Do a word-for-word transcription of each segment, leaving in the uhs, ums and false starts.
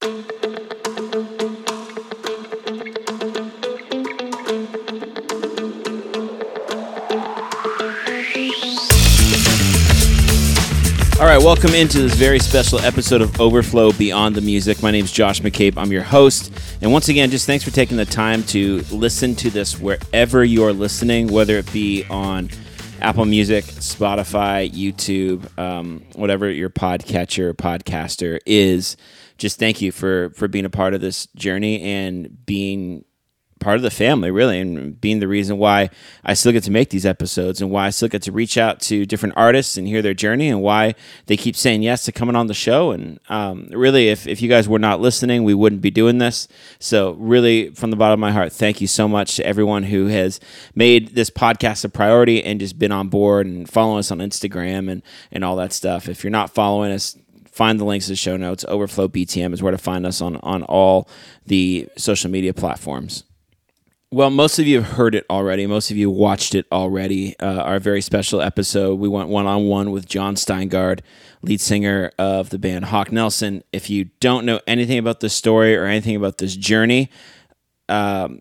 All right, welcome into this very special episode of Overflow Beyond the Music. My name is Josh McCabe. I'm your host. And once again, just thanks for taking the time to listen to this wherever you're listening, whether it be on Apple Music, Spotify, YouTube, um, whatever your podcatcher, podcaster is. Just thank you for, for being a part of this journey and being part of the family, really, and being the reason why I still get to make these episodes and why I still get to reach out to different artists and hear their journey and why they keep saying yes to coming on the show. And um, really, if, if you guys were not listening, we wouldn't be doing this. So really, from the bottom of my heart, thank you so much to everyone who has made this podcast a priority and just been on board and following us on Instagram and, and all that stuff. If you're not following us, find the links to the show notes. Overflow B T M is where to find us on, on all the social media platforms. Well, most of you have heard it already. Most of you watched it already. Uh, our very special episode, we went one-on-one with Jon Steingard, lead singer of the band Hawk Nelson. If you don't know anything about this story or anything about this journey, um,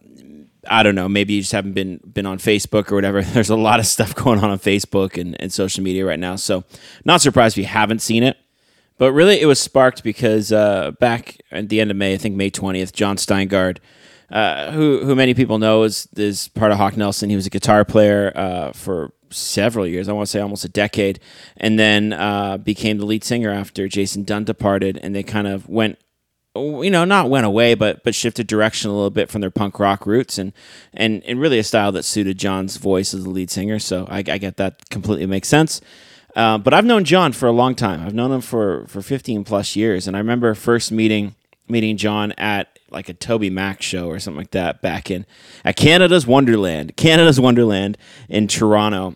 I don't know, maybe you just haven't been been on Facebook or whatever. There's a lot of stuff going on on Facebook and, and social media right now, so not surprised if you haven't seen it. But really, it was sparked because uh, back at the end of May, I think May twentieth, Jon Steingard, Uh, who who many people know is is part of Hawk Nelson. He was a guitar player uh, for several years. I want to say almost a decade, and then uh, became the lead singer after Jason Dunn departed. And they kind of went, you know, not went away, but but shifted direction a little bit from their punk rock roots, and and and really a style that suited Jon's voice as the lead singer. So I, I get that completely makes sense. Uh, but I've known Jon for a long time. I've known him for for fifteen plus years, and I remember first meeting meeting Jon at like a Toby Mac show or something like that back in at Canada's Wonderland, Canada's Wonderland in Toronto.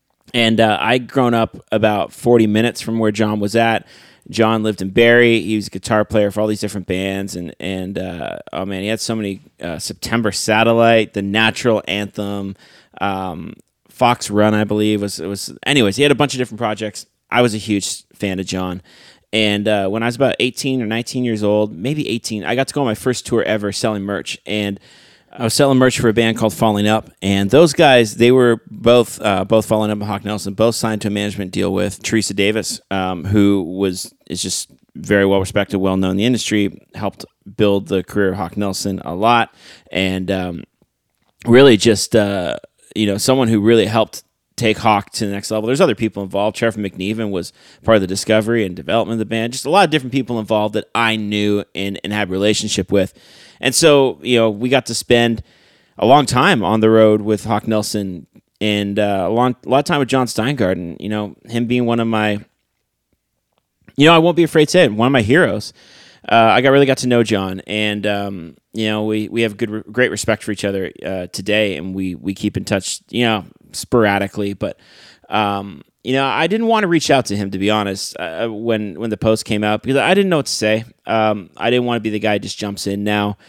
And uh, I'd grown up about forty minutes from where Jon was at. Jon lived in Barrie. He was a guitar player for all these different bands. And, and uh, oh man, he had so many, uh, September Satellite, The Natural Anthem, um, Fox Run, I believe. was it was. Anyways, he had a bunch of different projects. I was a huge fan of Jon. And uh, when I was about eighteen or nineteen years old, maybe eighteen, I got to go on my first tour ever selling merch. And I was selling merch for a band called Falling Up. And those guys, they were both uh, both Falling Up and Hawk Nelson, both signed to a management deal with Teresa Davis, um, who was is just very well respected, well known in the industry, helped build the career of Hawk Nelson a lot. And um, really just, uh, you know, someone who really helped take Hawk to the next level. There's other people involved. Trevor McNeven was part of the discovery and development of the band. Just a lot of different people involved that I knew and, and had a relationship with. And so, you know, we got to spend a long time on the road with Hawk Nelson and uh, a, long, a lot of time with Jon Steingard. And, you know, him being one of my, you know, I won't be afraid to say it, one of my heroes. Uh, I got really got to know Jon, and um, you know, we we have good, great respect for each other uh, today, and we we keep in touch, you know, sporadically. But um, you know, I didn't want to reach out to him, to be honest, uh, when when the post came out, because I didn't know what to say. Um, I didn't want to be the guy who just jumps in now.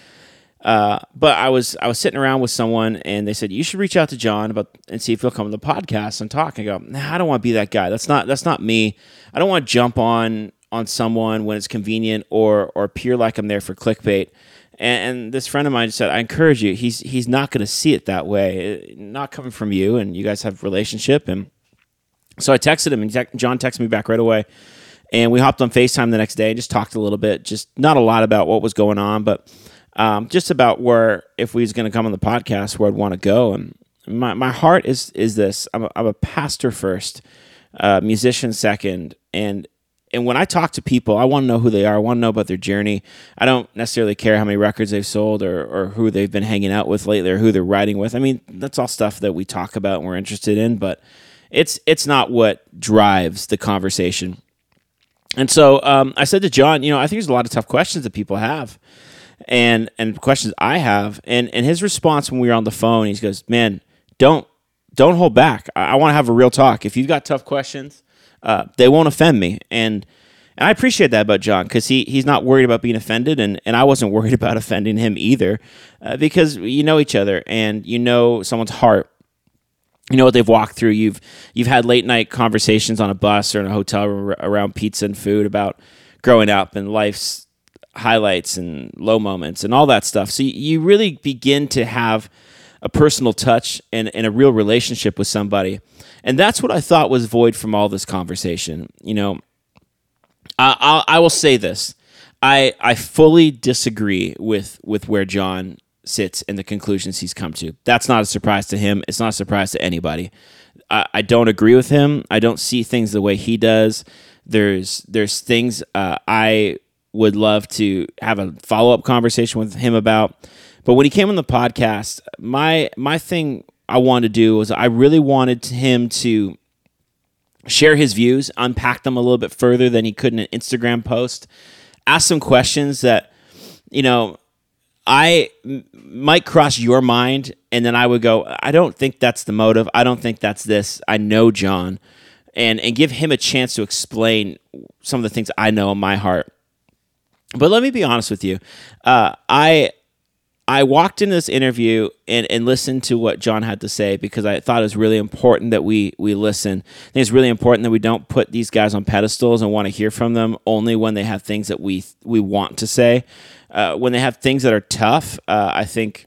Uh, but I was I was sitting around with someone, and they said you should reach out to Jon about and see if he'll come on the podcast and talk. And I go, nah, I don't want to be that guy. That's not that's not me. I don't want to jump on. on someone when it's convenient or or appear like I'm there for clickbait. And, and this friend of mine just said, I encourage you, he's he's not going to see it that way, not coming from you, and you guys have a relationship. And so I texted him, and te- Jon texted me back right away, and we hopped on FaceTime the next day and just talked a little bit, just not a lot about what was going on, but um, just about where, if we was going to come on the podcast, where I'd want to go. And my, my heart is is this, I'm a, I'm a pastor first, uh, musician second, and And when I talk to people, I want to know who they are. I want to know about their journey. I don't necessarily care how many records they've sold or, or who they've been hanging out with lately or who they're writing with. I mean, that's all stuff that we talk about and we're interested in, but it's it's not what drives the conversation. And so um, I said to Jon, you know, I think there's a lot of tough questions that people have and and questions I have. And and his response when we were on the phone, he goes, man, don't don't hold back. I, I want to have a real talk. If you've got tough questions, Uh, they won't offend me, and and I appreciate that about Jon, because he he's not worried about being offended, and, and I wasn't worried about offending him either, uh, because you know each other and you know someone's heart, you know what they've walked through. You've you've had late night conversations on a bus or in a hotel room around pizza and food about growing up and life's highlights and low moments and all that stuff. So you really begin to have a personal touch and, and a real relationship with somebody. And that's what I thought was void from all this conversation. You know, I, I'll, I will say this. I I fully disagree with, with where John sits and the conclusions he's come to. That's not a surprise to him. It's not a surprise to anybody. I, I don't agree with him. I don't see things the way he does. There's there's things uh, I would love to have a follow-up conversation with him about. But when he came on the podcast, my my thing I wanted to do was I really wanted him to share his views, unpack them a little bit further than he could in an Instagram post, ask some questions that, you know, I m- might cross your mind, and then I would go, I don't think that's the motive. I don't think that's this. I know John, and and give him a chance to explain some of the things I know in my heart. But let me be honest with you. Uh, I I walked into this interview and, and listened to what John had to say because I thought it was really important that we we listen. I think it's really important that we don't put these guys on pedestals and want to hear from them only when they have things that we we want to say. Uh, when they have things that are tough, uh, I think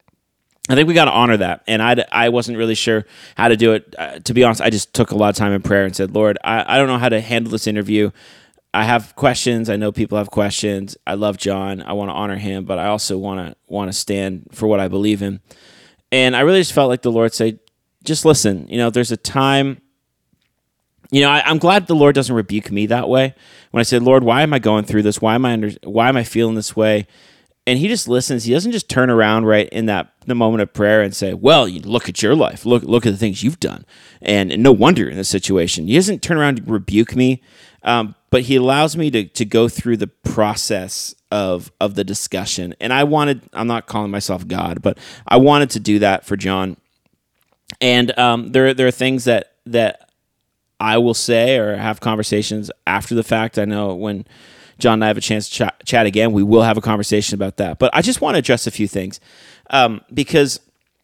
I think we got to honor that. And I, I wasn't really sure how to do it. Uh, to be honest, I just took a lot of time in prayer and said, Lord, I, I don't know how to handle this interview. I have questions. I know people have questions. I love John. I want to honor him, but I also want to want to stand for what I believe in. And I really just felt like the Lord said, just listen. You know, there's a time. You know, I, I'm glad the Lord doesn't rebuke me that way. When I said, Lord, why am I going through this? Why am I under? Why am I feeling this way? And He just listens. He doesn't just turn around right in that the moment of prayer and say, well, you look at your life. Look look at the things you've done. And, and no wonder you're in this situation. He doesn't turn around and rebuke me. Um, but He allows me to to go through the process of of the discussion. And I wanted, I'm not calling myself God, but I wanted to do that for John. And um, there there are things that that I will say or have conversations after the fact. I know when John and I have a chance to chat, chat again, we will have a conversation about that. But I just want to address a few things um, because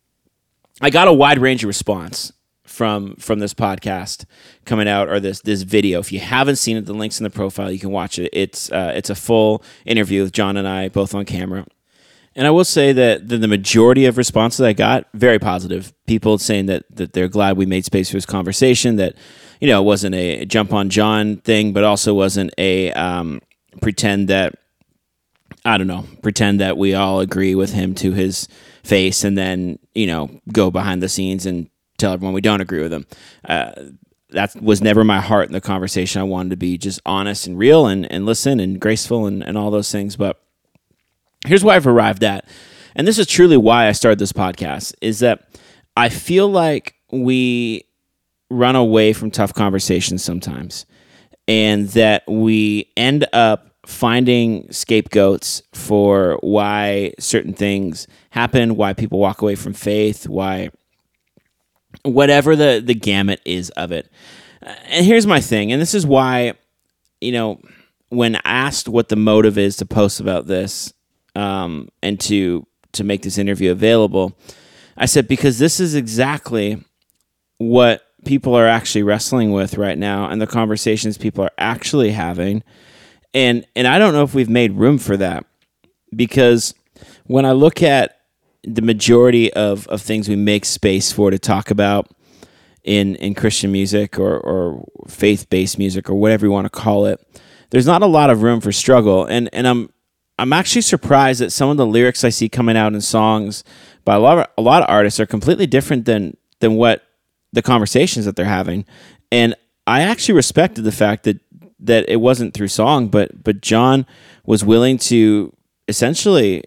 I got a wide range of response from from this podcast coming out, or this this video. If you haven't seen it, the link's in the profile. You can watch it. It's uh, it's a full interview with John and I, both on camera. And I will say that the, the majority of responses I got, very positive. People saying that that they're glad we made space for this conversation, that, you know, it wasn't a jump on John thing, but also wasn't a um, pretend that, I don't know, pretend that we all agree with him to his face and then, you know, go behind the scenes and tell everyone we don't agree with him. Uh, that was never my heart in the conversation. I wanted to be just honest and real and, and listen and graceful and, and all those things. But here's why I've arrived at, and this is truly why I started this podcast, is that I feel like we run away from tough conversations sometimes, and that we end up finding scapegoats for why certain things happen, why people walk away from faith, why whatever the, the gamut is of it. And here's my thing, and this is why, you know, when asked what the motive is to post about this um, and to to make this interview available, I said, because this is exactly what people are actually wrestling with right now and the conversations people are actually having. And and I don't know if we've made room for that, because when I look at the majority of, of things we make space for to talk about in, in Christian music or, or faith-based music or whatever you want to call it, there's not a lot of room for struggle. And and I'm I'm actually surprised that some of the lyrics I see coming out in songs by a lot of, a lot of artists are completely different than than what the conversations that they're having. And I actually respected the fact that that it wasn't through song, but but John was willing to essentially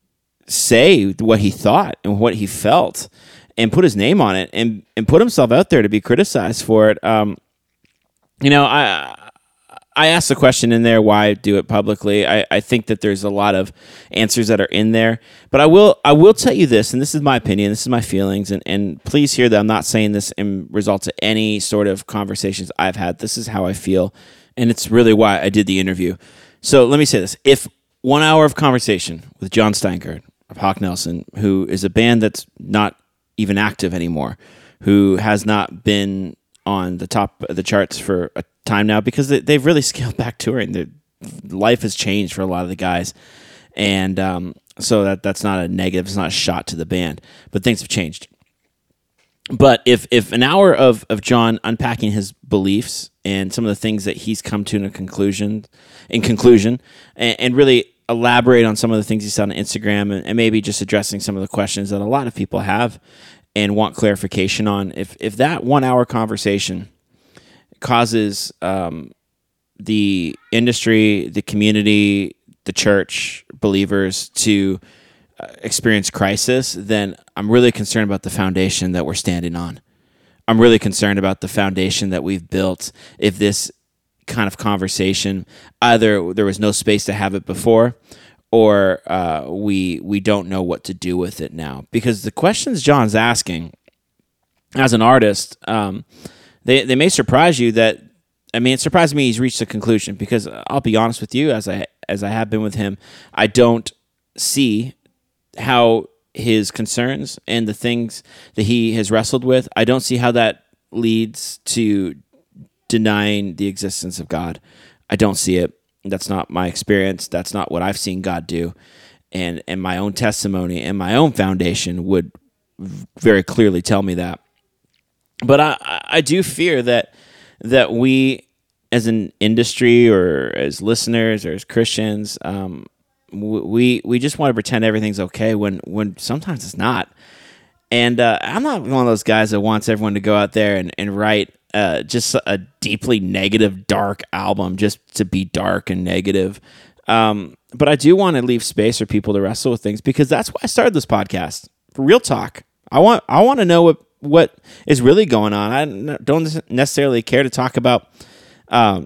say what he thought and what he felt and put his name on it and, and put himself out there to be criticized for it. Um, you know, I I asked the question in there, why do it publicly? I, I think that there's a lot of answers that are in there, but I will I will tell you this, and this is my opinion, this is my feelings, and, and please hear that I'm not saying this in result to any sort of conversations I've had. This is how I feel, and it's really why I did the interview. So let me say this. If one hour of conversation with John Steingart of Hawk Nelson, who is a band that's not even active anymore, who has not been on the top of the charts for a time now because they, they've really scaled back touring. They're, life has changed for a lot of the guys, and um, so that that's not a negative. It's not a shot to the band, but things have changed. But if if an hour of, of John unpacking his beliefs and some of the things that he's come to in a conclusion, in conclusion, and, and really elaborate on some of the things he said on Instagram, and, and maybe just addressing some of the questions that a lot of people have and want clarification on, if if that one hour conversation causes um, the industry, the community, the church, believers to experience crisis, then I'm really concerned about the foundation that we're standing on. I'm really concerned about the foundation that we've built. If this kind of conversation, either there was no space to have it before, or uh, we we don't know what to do with it now. Because the questions John's asking, as an artist, um, they they may surprise you. That I mean, it surprised me he's reached a conclusion. Because I'll be honest with you, as I as I have been with him, I don't see how his concerns and the things that he has wrestled with, I don't see how that leads to denying the existence of God. I don't see it. That's not my experience. That's not what I've seen God do. And and my own testimony and my own foundation would very clearly tell me that. But I, I do fear that that we as an industry or as listeners or as Christians, um, we we just want to pretend everything's okay when, when sometimes it's not. And uh, I'm not one of those guys that wants everyone to go out there and, and write uh, just a deeply negative, dark album just to be dark and negative. Um, but I do want to leave space for people to wrestle with things, because that's why I started this podcast. For real talk. I want I want to know what, what is really going on. I don't necessarily care to talk about um,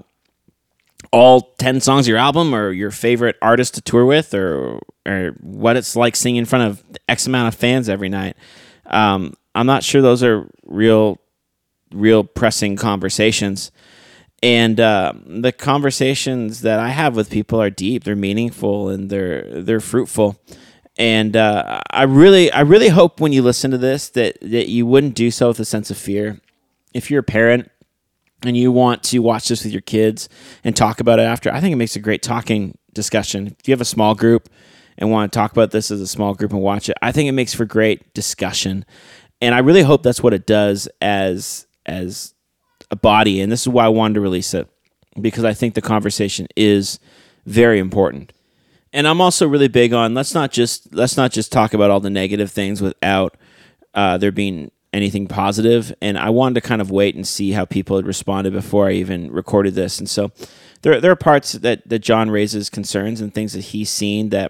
all ten songs of your album or your favorite artist to tour with, or or what it's like singing in front of X amount of fans every night. Um, I'm not sure those are real, real pressing conversations. And uh, the conversations that I have with people are deep, they're meaningful, and they're they're fruitful. And uh, I really, I really hope when you listen to this that that you wouldn't do so with a sense of fear. If you're a parent and you want to watch this with your kids and talk about it after, I think it makes a great talking discussion. If you have a small group and want to talk about this as a small group and watch it, I think it makes for great discussion. And I really hope that's what it does as as a body. And this is why I wanted to release it, because I think the conversation is very important. And I'm also really big on let's not just let's not just talk about all the negative things without uh, there being anything positive. And I wanted to kind of wait and see how people had responded before I even recorded this. And so there, there are parts that, that John raises concerns and things that he's seen that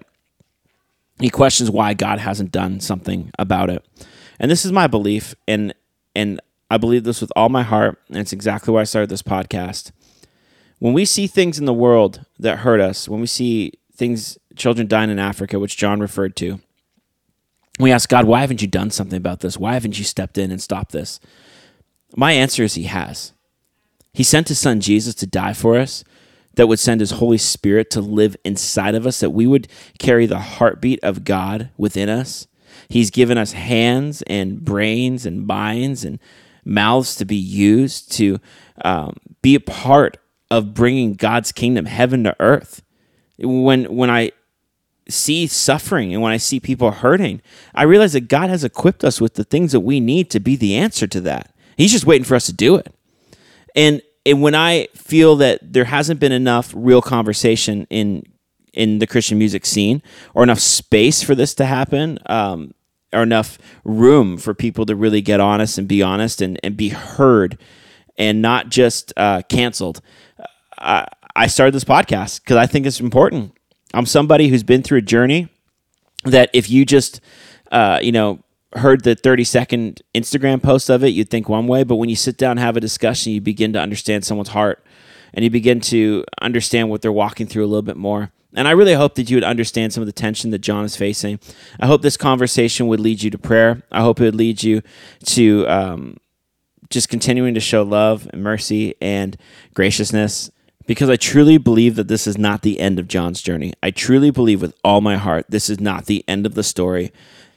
he questions why God hasn't done something about it. And this is my belief, and and I believe this with all my heart, and it's exactly why I started this podcast. When we see things in the world that hurt us, when we see things, children dying in Africa, which John referred to, we ask God, why haven't you done something about this? Why haven't you stepped in and stopped this? My answer is he has. He sent his son Jesus to die for us, that would send his Holy Spirit to live inside of us, that we would carry the heartbeat of God within us. He's given us hands and brains and minds and mouths to be used to um, be a part of bringing God's kingdom, heaven to earth. When when I see suffering and when I see people hurting, I realize that God has equipped us with the things that we need to be the answer to that. He's just waiting for us to do it. And and when I feel that there hasn't been enough real conversation in in the Christian music scene, or enough space for this to happen, um, or enough room for people to really get honest and be honest and, and be heard and not just uh, canceled, I, I started this podcast because I think it's important. I'm somebody who's been through a journey that if you just, uh, you know, heard the thirty second Instagram post of it, you'd think one way, but when you sit down and have a discussion, you begin to understand someone's heart, and you begin to understand what they're walking through a little bit more. And I really hope that you would understand some of the tension that John is facing. I hope this conversation would lead you to prayer. I hope it would lead you to um, just continuing to show love and mercy and graciousness, because I truly believe that this is not the end of John's journey. I truly believe with all my heart this is not the end of the story.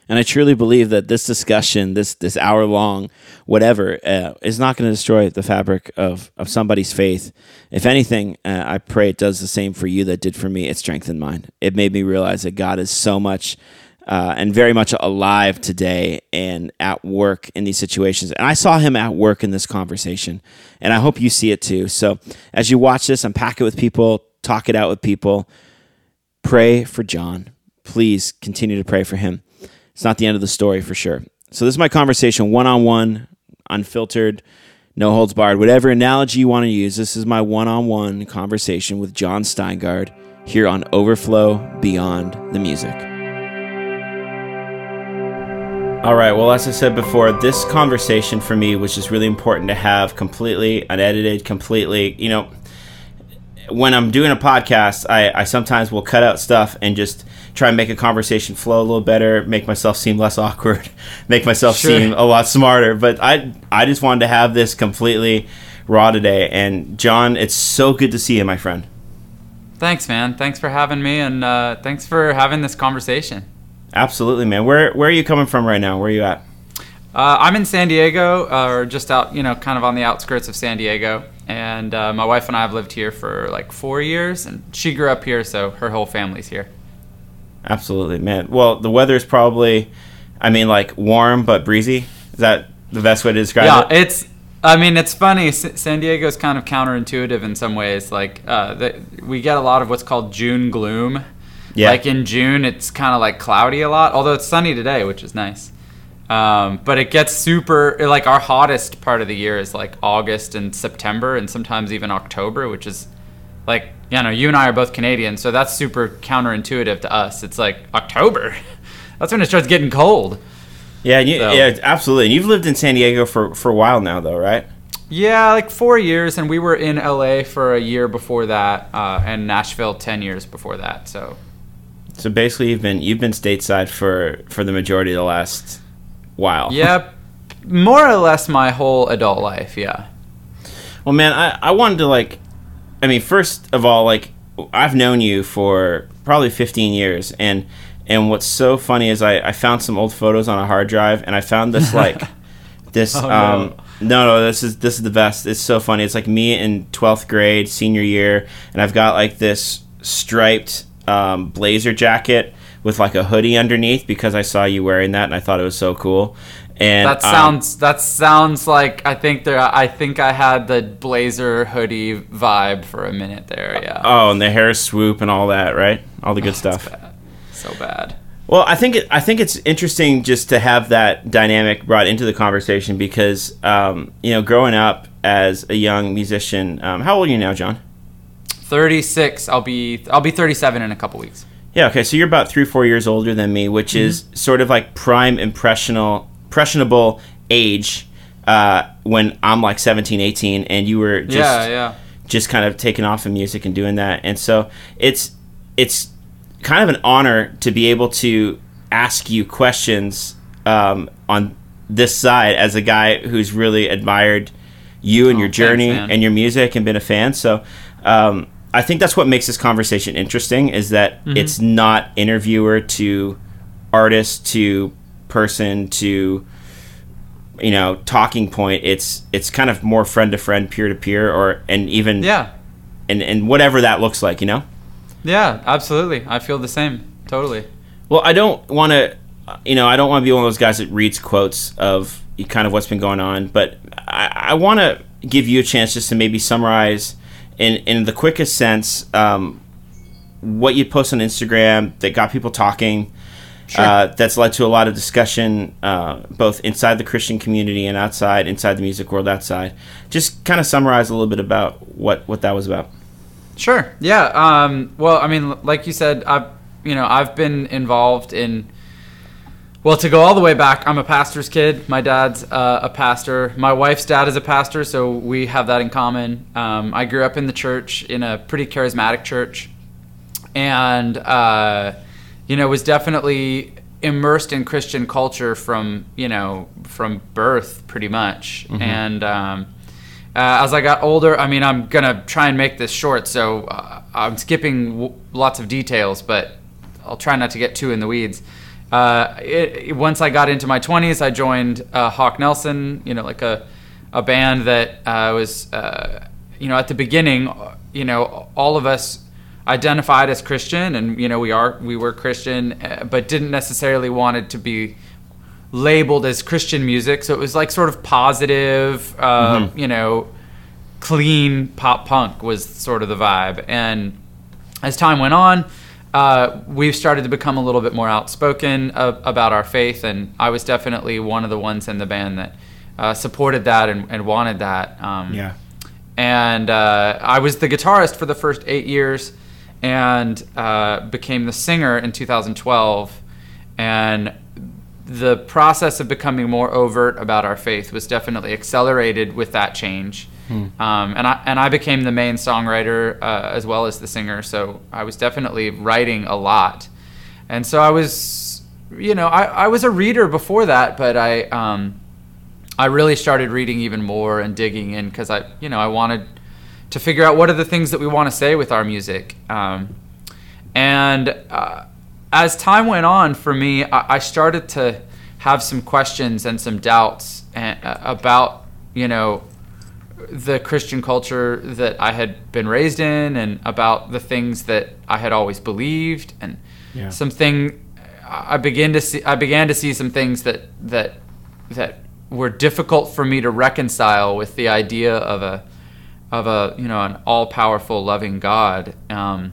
And I truly believe that this discussion, this this hour long, whatever, uh, is not going to destroy the fabric of, of somebody's faith. If anything, uh, I pray it does the same for you that did for me. It strengthened mine. It made me realize that God is so much uh, and very much alive today and at work in these situations. And I saw him at work in this conversation, and I hope you see it too. So as you watch this, unpack it with people, talk it out with people, pray for John. Please continue to pray for him. It's not the end of the story for sure. So this is my conversation, one-on-one, unfiltered, no holds barred, whatever analogy you want to use. This is my one-on-one conversation with Jon Steingard here on Overflow Beyond the Music. All right, well, as I said before, this conversation for me was just really important to have completely unedited, completely, you know, when I'm doing a podcast, I, I sometimes will cut out stuff and just try and make a conversation flow a little better, make myself seem less awkward, make myself sure. seem a lot smarter. But I I just wanted to have this completely raw today. And John, it's so good to see you, my friend. Thanks, man. Thanks for having me, and uh, thanks for having this conversation. Absolutely, man. Where where are you coming from right now? Where are you at? Uh, I'm in San Diego, uh, or just out, you know, kind of on the outskirts of San Diego. And uh, my wife and I have lived here for like four years, and she grew up here, so her whole family's here. Absolutely, man. Well, the weather is probably, I mean, like warm but breezy. Is that the best way to describe yeah, it? Yeah, it's, I mean, it's funny. S- San Diego's kind of counterintuitive in some ways. Like, uh, the, we get a lot of what's called June gloom. Yeah. Like in June, it's kind of like cloudy a lot, although it's sunny today, which is nice. Um, but it gets super, like our hottest part of the year is like August and September, and sometimes even October, which is like, you know, you and I are both Canadian, so that's super counterintuitive to us. It's like October. That's when it starts getting cold. Yeah, you, so. yeah, absolutely. And you've lived in San Diego for, for a while now, though, right? Yeah, like four years, and we were in L A for a year before that, uh, and Nashville ten years before that. So, so basically, you've been you've been stateside for, for the majority of the last while. Yeah, more or less my whole adult life. Yeah. Well, man, I, I wanted to like, I mean, first of all, like I've known you for probably fifteen years, and and what's so funny is I, I found some old photos on a hard drive, and I found this like this. oh, um, no. no, no, this is this is the best. It's so funny. It's like me in twelfth grade, senior year, and I've got like this striped um, blazer jacket with like a hoodie underneath because I saw you wearing that and I thought it was so cool. And that sounds um, that sounds like I think there I think I had the blazer hoodie vibe for a minute there. Yeah. Oh, and the hair swoop and all that, right? All the good oh, stuff. Bad. So bad. Well, I think it, I think it's interesting just to have that dynamic brought into the conversation because um, you know, growing up as a young musician, um, how old are you now, John? thirty-six. I'll be I'll be thirty-seven in a couple weeks. Yeah, okay, so you're about three or four years older than me, which mm-hmm. is sort of like prime impressional, impressionable age uh, when I'm like seventeen, eighteen, and you were just, yeah, yeah. just kind of taking off in music and doing that. And so it's it's kind of an honor to be able to ask you questions um, on this side as a guy who's really admired you and oh, your journey thanks, and your music and been a fan. So um, I think that's what makes this conversation interesting is that mm-hmm. it's not interviewer to artist to person to, you know, talking point. It's it's kind of more friend to friend, peer to peer, or and even yeah, and and whatever that looks like, you know. Yeah, absolutely. I feel the same. Totally. Well, I don't want to, you know, I don't want to be one of those guys that reads quotes of kind of what's been going on, but I, I want to give you a chance just to maybe summarize in in the quickest sense um, what you post on Instagram that got people talking. Sure. Uh, that's led to a lot of discussion, uh, both inside the Christian community and outside, inside the music world outside. Just kind of summarize a little bit about what, what that was about. Sure. Yeah. Um, well, I mean, like you said, I've you know I've been involved in. Well, to go all the way back, I'm a pastor's kid. My dad's uh, a pastor. My wife's dad is a pastor, so we have that in common. Um, I grew up in the church, in a pretty charismatic church, and uh, you know was definitely immersed in Christian culture from you know from birth, pretty much. Mm-hmm. And um, uh, as I got older, I mean, I'm gonna try and make this short, so uh, I'm skipping w- lots of details, but I'll try not to get too in the weeds. uh, it, once I got into my twenties, I joined uh, Hawk Nelson, you know, like a, a band that uh, was, uh, you know, at the beginning, you know, all of us identified as Christian, and, you know, we are, we were Christian, uh, but didn't necessarily want it to be labeled as Christian music. So it was like sort of positive, uh, mm-hmm. you know, clean pop punk was sort of the vibe. And as time went on, uh, we've started to become a little bit more outspoken uh, about our faith, and I was definitely one of the ones in the band that uh, supported that and, and wanted that. Um, yeah. And uh, I was the guitarist for the first eight years, and uh, became the singer in two thousand twelve. And the process of becoming more overt about our faith was definitely accelerated with that change. Hmm. Um, and I and I became the main songwriter uh, as well as the singer, so I was definitely writing a lot. And so I was, you know, I, I was a reader before that, but I um, I really started reading even more and digging in because I, you know, I wanted to figure out what are the things that we want to say with our music. Um, and uh, as time went on for me, I, I started to have some questions and some doubts and, uh, about, you know, the Christian culture that I had been raised in, and about the things that I had always believed, and yeah. something I began to see. I began to see some things that that that were difficult for me to reconcile with the idea of a of a you know an all-powerful, loving God. Um,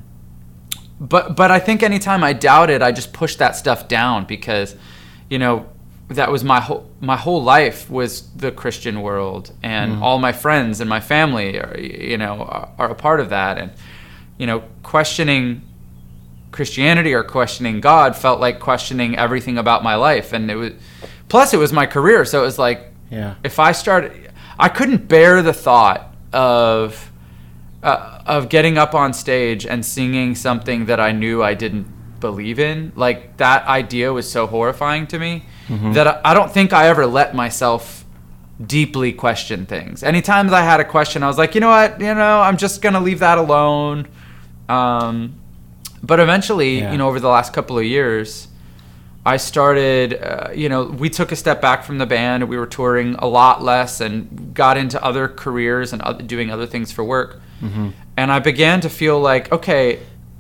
but but I think anytime I doubted, I just pushed that stuff down because, you know. That was my whole my whole life was the Christian world, and mm. all my friends and my family are, you know, are, are a part of that. And, you know, questioning Christianity or questioning God felt like questioning everything about my life. And it was, plus it was my career. So it was like, yeah. if I started, I couldn't bear the thought of, uh, of getting up on stage and singing something that I knew I didn't believe in. Like, that idea was so horrifying to me. Mm-hmm. That I, I don't think I ever let myself deeply question things. Anytime I had a question, I was like, you know what, you know, I'm just gonna leave that alone. Um, but eventually, yeah. you know, over the last couple of years, I started, uh, you know, we took a step back from the band. We were touring a lot less and got into other careers and other, doing other things for work. Mm-hmm. And I began to feel like, okay,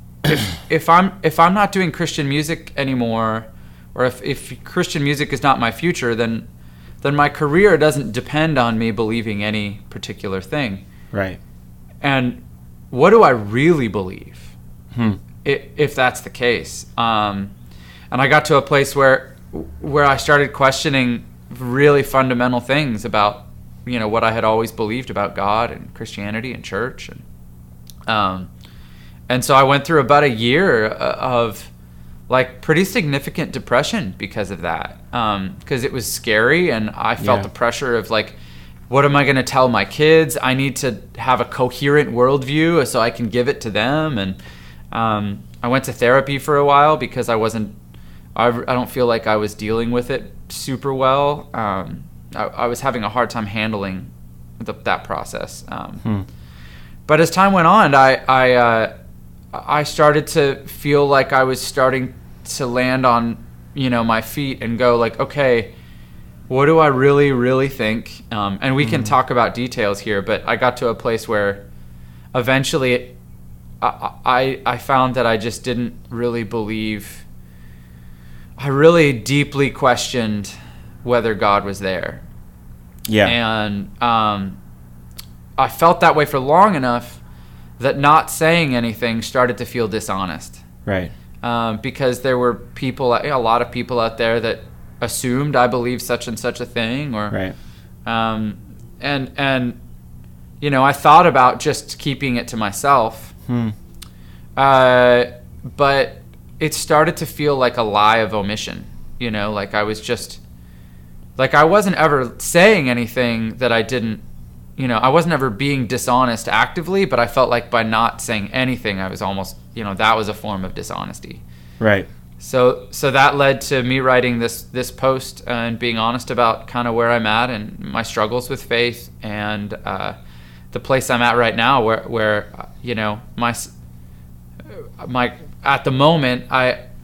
if, if I'm if I'm not doing Christian music anymore, or if, if Christian music is not my future, then then my career doesn't depend on me believing any particular thing. Right. And what do I really believe, hmm. if, if that's the case? Um, and I got to a place where where I started questioning really fundamental things about, you know, what I had always believed about God and Christianity and church. And um, and so I went through about a year of like pretty significant depression because of that, um, because it was scary, and I felt yeah. the pressure of like, what am I going to tell my kids? I need to have a coherent worldview so I can give it to them. And um, I went to therapy for a while because I wasn't, I, I don't feel like I was dealing with it super well. Um, I, I was having a hard time handling the, that process. Um, hmm. But as time went on, I, I, uh, I started to feel like I was starting to land on, you know, my feet and go like, okay, what do I really, really think? Um, and we mm-hmm. can talk about details here, but I got to a place where eventually I, I, I found that I just didn't really believe, I really deeply questioned whether God was there. Yeah. And um, I felt that way for long enough that not saying anything started to feel dishonest. Right. Um, because there were people, a lot of people out there that assumed I believed such and such a thing, or, right. um, and and you know, I thought about just keeping it to myself. Hmm. Uh, but it started to feel like a lie of omission. You know, like I was just, like I wasn't ever saying anything that I didn't. You know, I wasn't ever being dishonest actively, but I felt like by not saying anything, I was almost, you know, that was a form of dishonesty. Right. So so that led to me writing this this post and being honest about kind of where I'm at and my struggles with faith, and uh, the place I'm at right now, where where you know my my at the moment I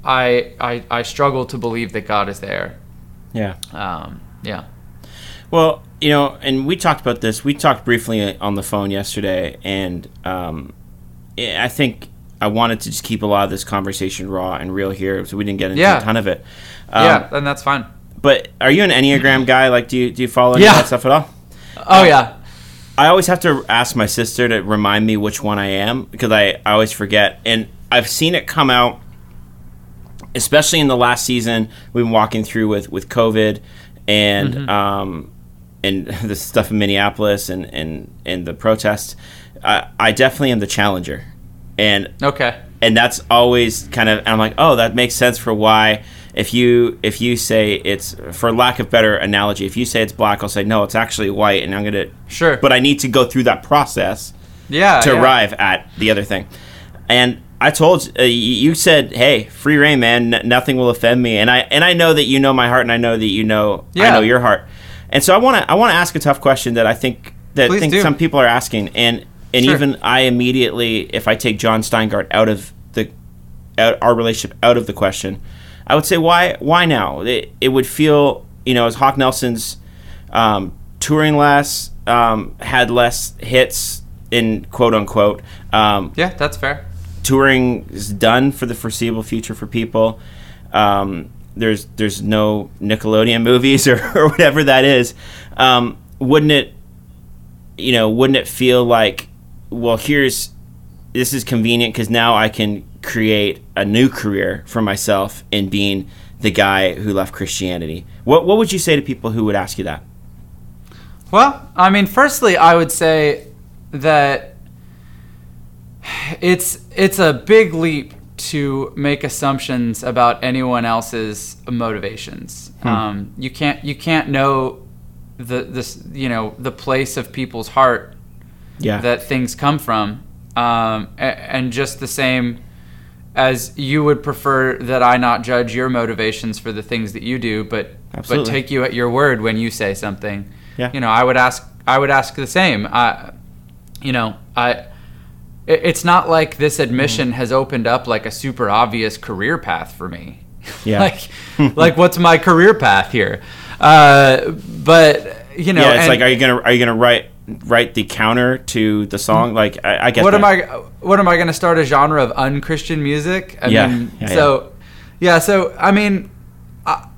I, I I struggle to believe that God is there. Yeah. Um, yeah. Well, you know, and we talked about this. We talked briefly on the phone yesterday, and um, I think I wanted to just keep a lot of this conversation raw and real here, so we didn't get into Yeah. a ton of it. Um, Yeah, and that's fine. But are you an Enneagram guy? Like, do you do you follow any Yeah. of that stuff at all? Oh, yeah. I always have to ask my sister to remind me which one I am, because I, I always forget. And I've seen it come out, especially in the last season we've been walking through with, with COVID and Mm-hmm. um, and the stuff in Minneapolis and, and, and the protests. I, I definitely am the challenger. And Okay. and that's always kind of, and I'm like, oh, that makes sense for why. If you if you say it's, for lack of better analogy, if you say it's black, I'll say no, it's actually white, and I'm gonna Sure. But I need to go through that process Yeah. to yeah. arrive at the other thing. And I told uh, you said, hey, free reign, man. N- nothing will offend me, and I and I know that you know my heart, and I know that you know I Yeah. know your heart. And so I want to I want to ask a tough question that I think that Please think do. some people are asking, and and Sure. even I immediately, if I take John Steingart out of the out, our relationship out of the question, I would say why why now? It, it would feel, you know, as Hawk Nelson's um, touring less, um, had less hits in quote unquote. Um, Yeah, that's fair. touring is done for the foreseeable future for people. Um, there's there's no Nickelodeon movies or, or whatever that is. Um, wouldn't it, you know, wouldn't it feel like, well, here's, this is convenient because now I can create a new career for myself in being the guy who left Christianity. What what would you say to people who would ask you that? Well, I mean, firstly, I would say that it's it's a big leap to make assumptions about anyone else's motivations. Hmm. Um, you can't you can't know the this you know the place of people's heart Yeah. that things come from, um, a- and just the same as you would prefer that I not judge your motivations for the things that you do, but Absolutely. but take you at your word when you say something. Yeah. You know, I would ask I would ask the same. I, you know, I. it- It's not like this admission has opened up like a super obvious career path for me. Yeah. like, like what's my career path here? Uh, but you know, yeah, it's and- like, are you gonna are you gonna write write the counter to the song? Like, I, I get what that. am I what am I going to start a genre of unchristian music? I Yeah, mean, yeah, so yeah, so I mean, I,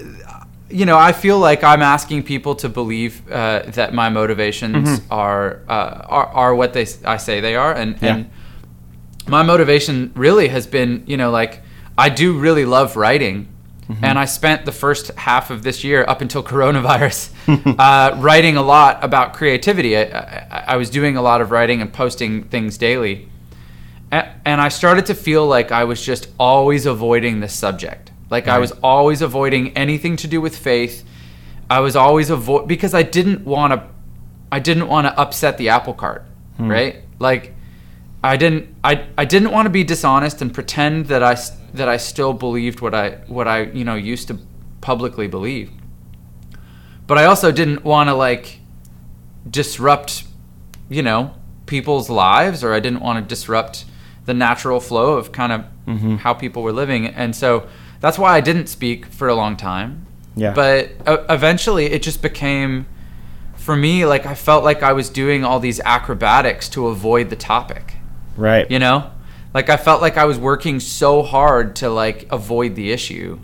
you know, I feel like I'm asking people to believe uh, that my motivations Mm-hmm. are, uh, are are what they I say they are, and Yeah. and my motivation really has been, you know, like I do really love writing. Mm-hmm. And I spent the first half of this year, up until coronavirus, uh, writing a lot about creativity. I, I, I was doing a lot of writing and posting things daily. A- And I started to feel like I was just always avoiding this subject. Like I Right. was always avoiding anything to do with faith. I was always avoid because I didn't want to. I didn't want to upset the apple cart, Hmm. right? Like I didn't. I I didn't want to be dishonest and pretend that I s- that I still believed what I what I you know used to publicly believe. But I also didn't want to like disrupt, you know, people's lives, or I didn't want to disrupt the natural flow of kind of Mhm. how people were living. And so that's why I didn't speak for a long time. Yeah. But uh, eventually it just became, for me, like I felt like I was doing all these acrobatics to avoid the topic, Right. you know? Like I felt like I was working so hard to like avoid the issue.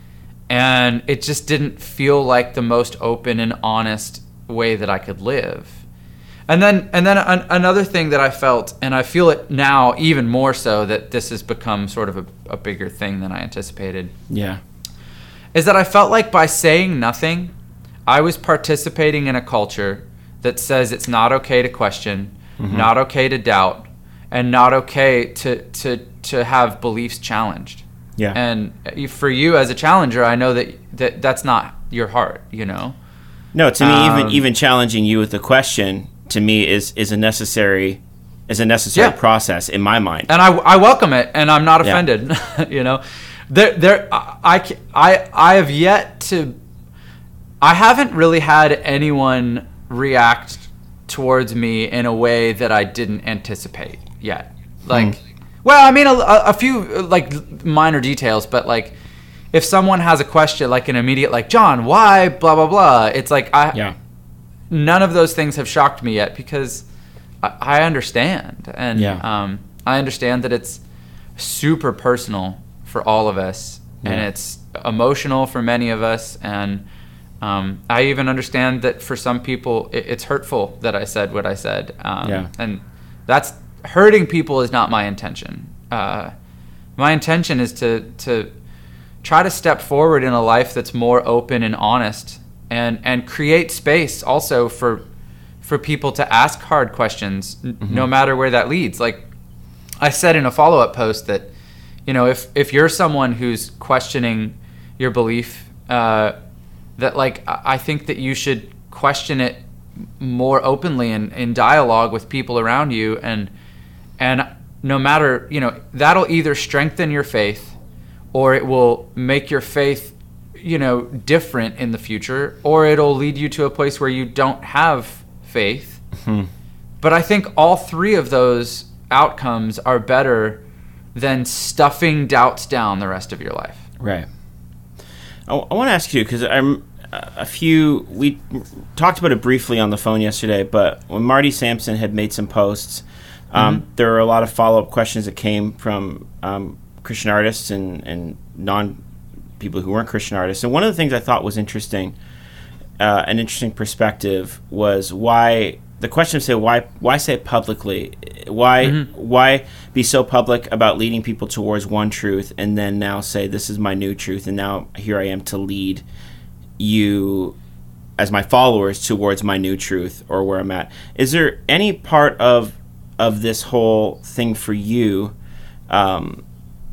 And it just didn't feel like the most open and honest way that I could live. And then and then an, another thing that I felt, and I feel it now even more so, that this has become sort of a, a bigger thing than I anticipated, Yeah. is that I felt like by saying nothing, I was participating in a culture that says it's not okay to question, Mm-hmm. not okay to doubt, and not okay to to to have beliefs challenged. Yeah. And for you as a challenger, I know that, that that's not your heart, you know? No, to me, Um, even even challenging you with the question, to me, is is a necessary is a necessary Yeah. process in my mind. And I, I welcome it, and I'm not Yeah. offended, you know? There, there, I, I, I I have yet to, I haven't really had anyone react towards me in a way that I didn't anticipate yet. Like, Well, I mean, a, a few like minor details, but like if someone has a question, like an immediate, like, John, why, blah, blah, blah. It's like, I, yeah. none of those things have shocked me yet because I, I understand. And yeah. um, I understand that it's super personal for all of us. Yeah. And it's emotional for many of us. And um, I even understand that for some people, it, it's hurtful that I said what I said. Um, yeah. And that's hurting people is not my intention. Uh, my intention is to to try to step forward in a life that's more open and honest, and and create space also for for people to ask hard questions, mm-hmm. no matter where that leads. Like I said in a follow-up post that, you know, if if you're someone who's questioning your belief, uh, that like I think that you should question it more openly and in dialogue with people around you, and and no matter, you know, that'll either strengthen your faith or it will make your faith, you know, different in the future, or it'll lead you to a place where you don't have faith. Mm-hmm. But I think all three of those outcomes are better than stuffing doubts down the rest of your life. Right. I, I want to ask you, because I'm a few, we talked about it briefly on the phone yesterday, but when Marty Sampson had made some posts, um, mm-hmm. there were a lot of follow-up questions that came from um, Christian artists and, and non people who weren't Christian artists. And one of the things I thought was interesting, uh, an interesting perspective, was why the question say why why say it publicly? Why mm-hmm. why be so public about leading people towards one truth and then now say this is my new truth and now here I am to lead you as my followers towards my new truth or where I'm at. Is there any part of of this whole thing for you? Um,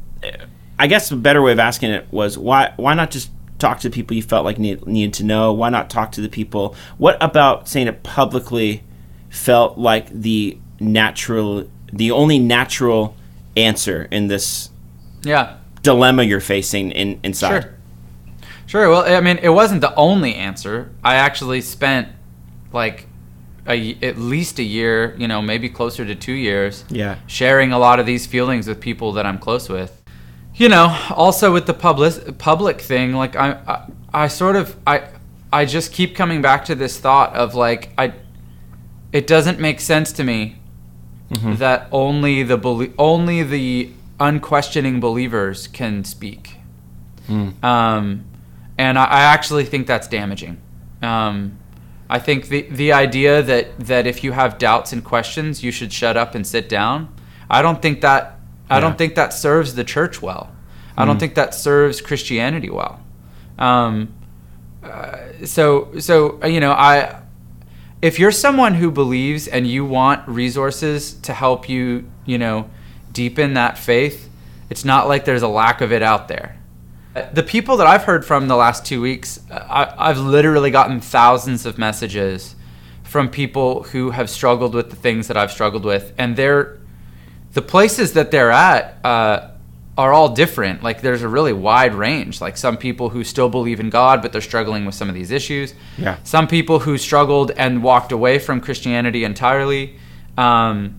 I guess a better way of asking it was why why not just talk to the people you felt like need, needed to know? Why not talk to the people? What about saying it publicly felt like the natural, the only natural answer in this yeah. dilemma you're facing in, inside? Sure. Sure. Well, I mean, it wasn't the only answer. I actually spent like a, at least a year, you know, maybe closer to two years, yeah, sharing a lot of these feelings with people that I'm close with. You know, also with the public public thing, like I, I, I sort of, I, I just keep coming back to this thought of like, I, it doesn't make sense to me mm-hmm. that only the belie- only the unquestioning believers can speak. Mm. Um, and I, I actually think that's damaging. Um, I think the the idea that, that if you have doubts and questions, you should shut up and sit down. I don't think that I yeah. don't think that serves the church well. I mm. don't think that serves Christianity well. Um, uh, so so you know, I if you're someone who believes and you want resources to help you, you know, deepen that faith, it's not like there's a lack of it out there. The people that I've heard from the last two weeks, I, I've literally gotten thousands of messages from people who have struggled with the things that I've struggled with, and they're the places that they're at uh, are all different. Like there's a really wide range. Like some people who still believe in God, but they're struggling with some of these issues. Yeah. Some people who struggled and walked away from Christianity entirely. Um,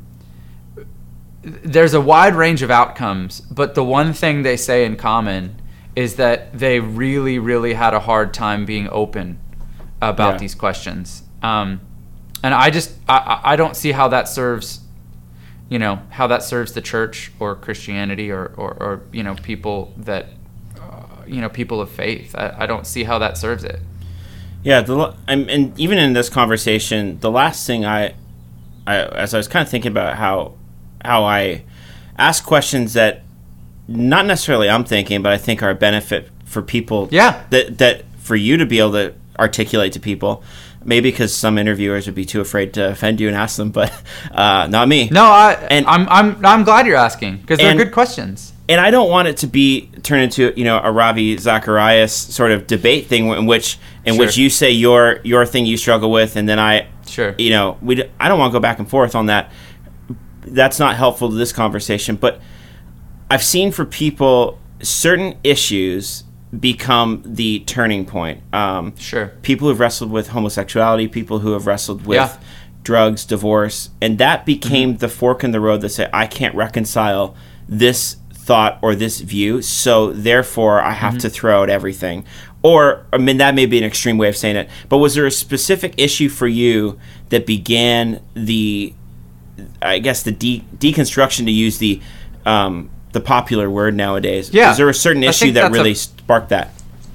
there's a wide range of outcomes, but the one thing they say in common is that they really, really had a hard time being open about yeah. these questions. Um, and I just, I, I don't see how that serves, you know, how that serves the church or Christianity or, or, or you know, people that, uh, you know, people of faith. I, I don't see how that serves it. Yeah, the, and, and even in this conversation, the last thing I, I, as I was kind of thinking about how, how I ask questions that not necessarily I'm thinking, but I think are a benefit for people. Yeah. That that for you to be able to articulate to people, maybe because some interviewers would be too afraid to offend you and ask them, but uh, not me. No, I and I'm I'm I'm glad you're asking because they're and, good questions. And I don't want it to be turned into, you know, a Ravi Zacharias sort of debate thing in which in sure. which you say your your thing you struggle with, and then I sure you know we I don't want to go back and forth on that. That's not helpful to this conversation, but I've seen for people certain issues become the turning point. Um, sure. People who've wrestled with homosexuality, people who have wrestled with yeah. drugs, divorce, and that became mm-hmm. the fork in the road that said, I can't reconcile this thought or this view, so therefore I have Mm-hmm. to throw out everything. Or, I mean, that may be an extreme way of saying it, but was there a specific issue for you that began the, I guess, the de- deconstruction, to use the um, the popular word nowadays? Yeah. Was there a certain I issue think that that's really a- sparked that?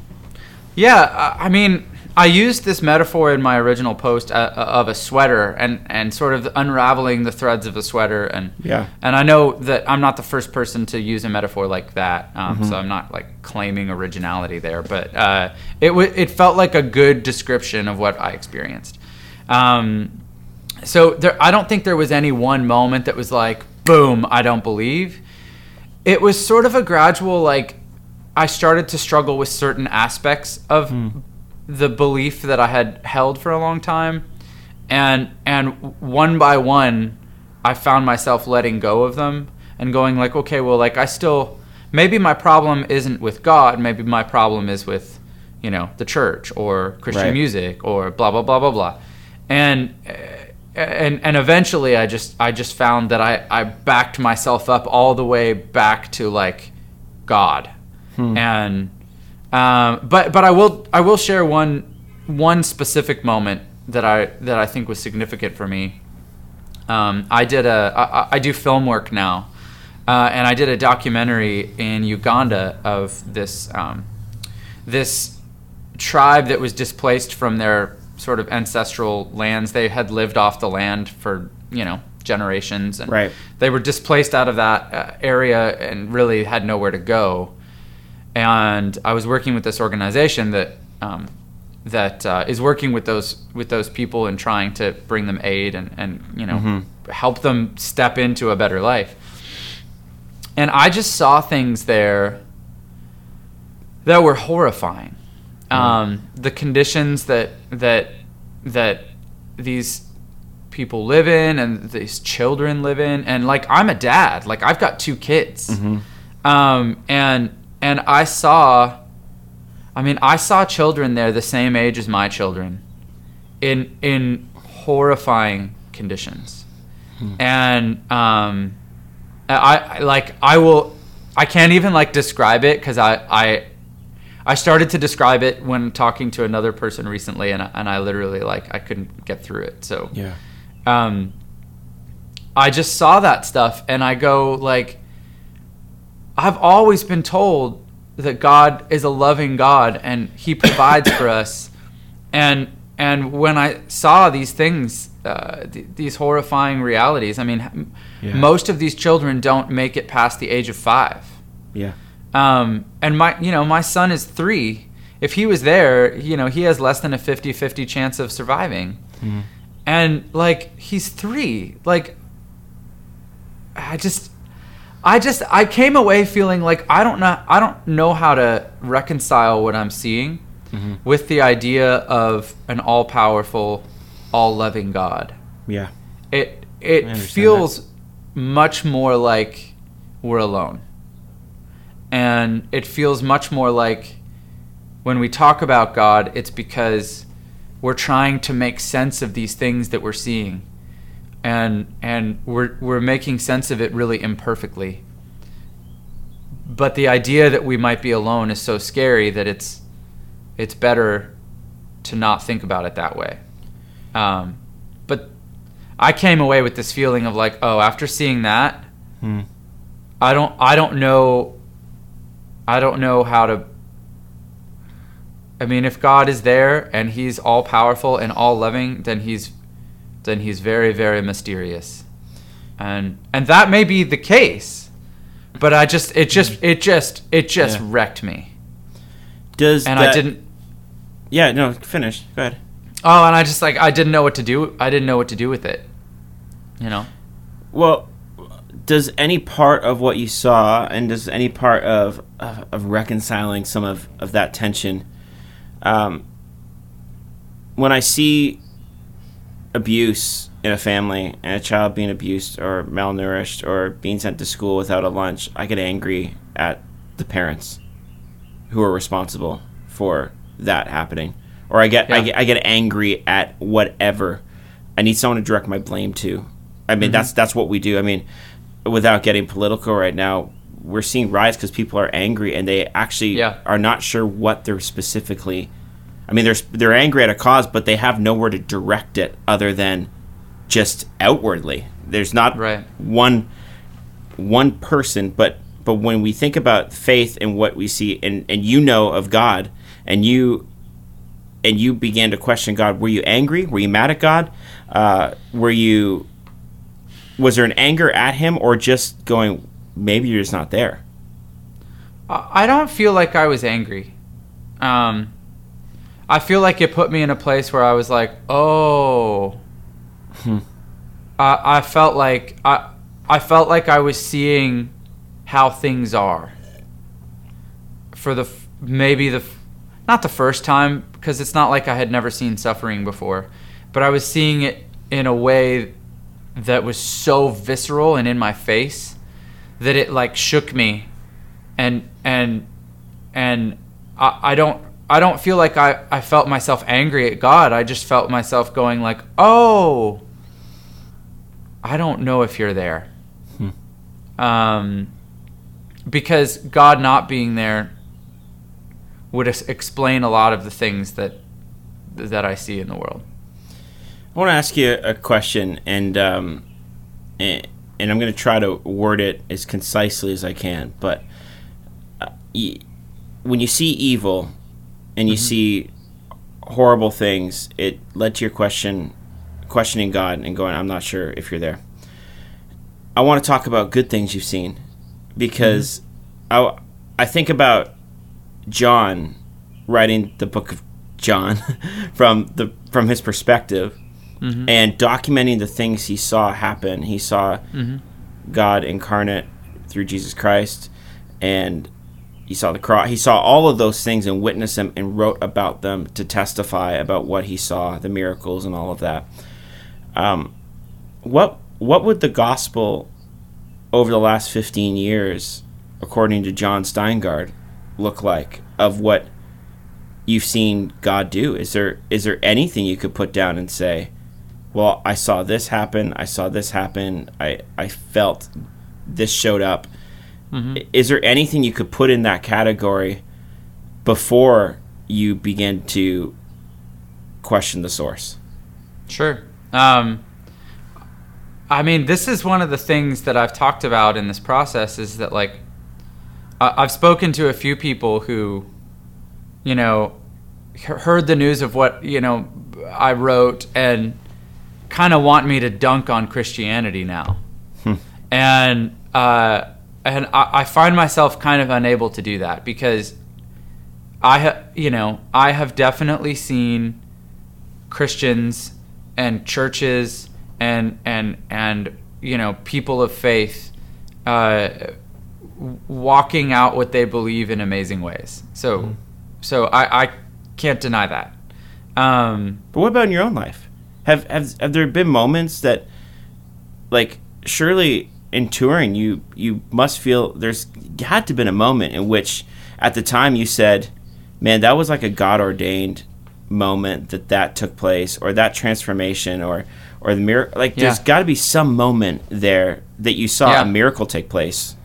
Yeah, I I mean, I used this metaphor in my original post uh, of a sweater and, and sort of unraveling the threads of a sweater. And Yeah. and I know that I'm not the first person to use a metaphor like that, um, so I'm not like claiming originality there. But uh, it w- it felt like a good description of what I experienced. Um, so there, I don't think there was any one moment that was like, boom, I don't believe. It was sort of a gradual, like, I started to struggle with certain aspects of the belief that I had held for a long time, and and one by one I found myself letting go of them and going like, okay, well, like I still, maybe my problem isn't with God, maybe my problem is with, you know, the church or Christian Right. music or blah blah blah blah blah. And and and eventually I just I just found that I I backed myself up all the way back to like God. And um, but but I will I will share one one specific moment that I that I think was significant for me. Um, I did a I, I do film work now, uh, and I did a documentary in Uganda of this um, this tribe that was displaced from their sort of ancestral lands. They had lived off the land for, you know, generations, and Right. they were displaced out of that uh, area and really had nowhere to go. And I was working with this organization that um, that uh, is working with those with those people and trying to bring them aid and, and you know Mm-hmm. help them step into a better life. And I just saw things there that were horrifying. Um, the conditions that that that these people live in and these children live in, and like I'm a dad, like I've got two kids, um, and and I saw, I mean, I saw children there the same age as my children, in in horrifying conditions, and um, I, I like I will, I can't even like describe it because I I. I started to describe it when talking to another person recently, and I, and I literally like I couldn't get through it. So Yeah. um, I just saw that stuff, and I go like, I've always been told that God is a loving God and He provides for us, and and when I saw these things, uh, th- these horrifying realities, I mean, m- Yeah. most of these children don't make it past the age of five. Yeah. Um, and my, you know, my son is three. If he was there, you know, he has less than a fifty-fifty chance of surviving. Mhm. And like, he's three. Like, I just, I just, I came away feeling like I don't know, I don't know how to reconcile what I'm seeing Mhm. with the idea of an all-powerful, all-loving God. Yeah. It, I it understand feels much more like we're alone. And it feels much more like when we talk about God, it's because we're trying to make sense of these things that we're seeing. And and we're we're making sense of it really imperfectly. But the idea that we might be alone is so scary that it's it's better to not think about it that way. Um, but I came away with this feeling of like, oh, after seeing that, Hmm. I don't I don't know I don't know how to I mean, if God is there and He's all powerful and all loving, then he's then he's very, very mysterious. And and that may be the case. But I just it just it just it just Yeah. wrecked me. Does And that, I didn't Yeah. No. Finish. Go ahead. Oh, and I just like I didn't know what to do. I didn't know what to do with it. You know? Well, does any part of what you saw, and does any part of of, of reconciling some of, of that tension, um, when I see abuse in a family and a child being abused or malnourished or being sent to school without a lunch, I get angry at the parents who are responsible for that happening, or I get I Yeah. get I get angry at whatever. I need someone to direct my blame to. I mean, Mhm. that's that's what we do. I mean, without getting political right now, we're seeing riots because people are angry and they actually Yeah. are not sure what they're specifically. I mean, they're they're angry at a cause, but they have nowhere to direct it other than just outwardly. There's not Right. one one person, but but when we think about faith and what we see, and, and you know of God, and you and you began to question God, were you angry? Were you mad at God? Uh, were you? Was there an anger at Him, or just going, maybe you're just not there? I I don't feel like I was angry. Um, I feel like it put me in a place where I was like, oh. Hmm. I I felt like I I felt like I was seeing how things are for the f- maybe the f- not the first time, because it's not like I had never seen suffering before, but I was seeing it in a way that was so visceral and in my face that it like shook me, and and and I, I don't I don't feel like I, I felt myself angry at God. I just felt myself going like, oh, I don't know if you're there. Hmm. Um, because God not being there would es- explain a lot of the things that that I see in the world. I want to ask you a question, and um, and, and I'm going to try to word it as concisely as I can. But uh, y- when you see evil and you Mm-hmm. see horrible things, it led to your question, questioning God and going, "I'm not sure if you're there." I want to talk about good things you've seen, because mm-hmm. I I think about John writing the book of John from the from his perspective. Mm-hmm. And documenting the things he saw happen. He saw mm-hmm. God incarnate through Jesus Christ, and he saw the cross. He saw all of those things and witnessed them and wrote about them to testify about what he saw, the miracles and all of that. Um, what what would the gospel over the last fifteen years, according to John Steingard, look like of what you've seen God do? Is there is there anything you could put down and say, well, I saw this happen, I saw this happen, I, I felt this showed up. Mm-hmm. Is there anything you could put in that category before you begin to question the source? Sure. Um, I mean, this is one of the things that I've talked about in this process, is that, like, I- I've spoken to a few people who, you know, he- heard the news of what, you know, I wrote and kind of want me to dunk on Christianity now. Hmm. And uh, and I, I find myself kind of unable to do that, because I ha- you know, I have definitely seen Christians and churches and and and you know, people of faith uh, walking out what they believe in amazing ways. So hmm. so I, I can't deny that. Um, but what about in your own life? Have, have have there been moments that, like, surely in touring you you must feel there's had to been a moment in which at the time you said, man, that was like a God ordained moment that that took place, or that transformation, or or the miracle. Like, there's yeah. got to be some moment there that you saw yeah. a miracle take place.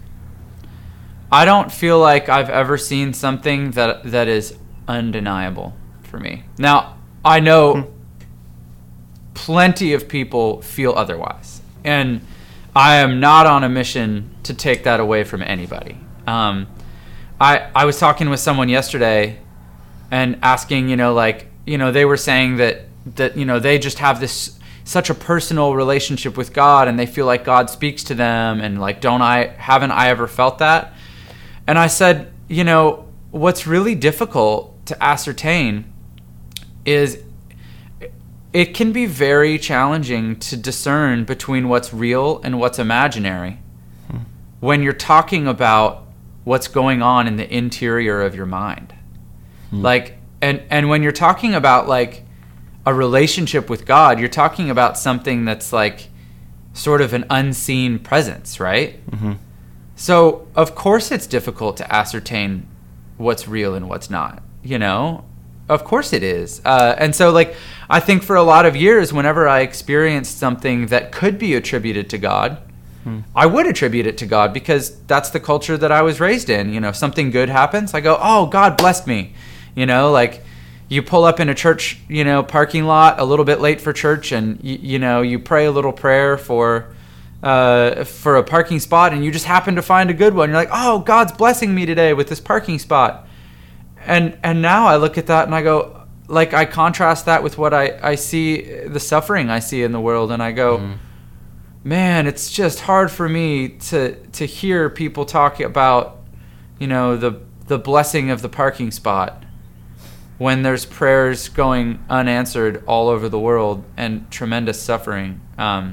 I don't feel like I've ever seen something that that is undeniable for me. Now, I know hmm. plenty of people feel otherwise, and I am not on a mission to take that away from anybody. Um, I I was talking with someone yesterday and asking, you know, like, you know, they were saying that that you know, they just have this such a personal relationship with God, and they feel like God speaks to them, and like, don't I haven't I ever felt that? And I said, you know, what's really difficult to ascertain is it can be very challenging to discern between what's real and what's imaginary hmm. when you're talking about what's going on in the interior of your mind. Hmm. Like, and, and when you're talking about like a relationship with God, you're talking about something that's like sort of an unseen presence, right? Mm-hmm. So of course it's difficult to ascertain what's real and what's not, you know? Of course it is. Uh, and so, like, I think for a lot of years, whenever I experienced something that could be attributed to God, hmm. I would attribute it to God because that's the culture that I was raised in. You know, if something good happens, I go, oh, God blessed me. You know, like you pull up in a church, you know, parking lot a little bit late for church, and you, you know, you pray a little prayer for uh, for a parking spot, and you just happen to find a good one. You're like, oh, God's blessing me today with this parking spot. And and now I look at that and I go, like, I contrast that with what I, I see, the suffering I see in the world, and I go, mm. man, it's just hard for me to to hear people talk about, you know, the the blessing of the parking spot when there's prayers going unanswered all over the world and tremendous suffering. Um,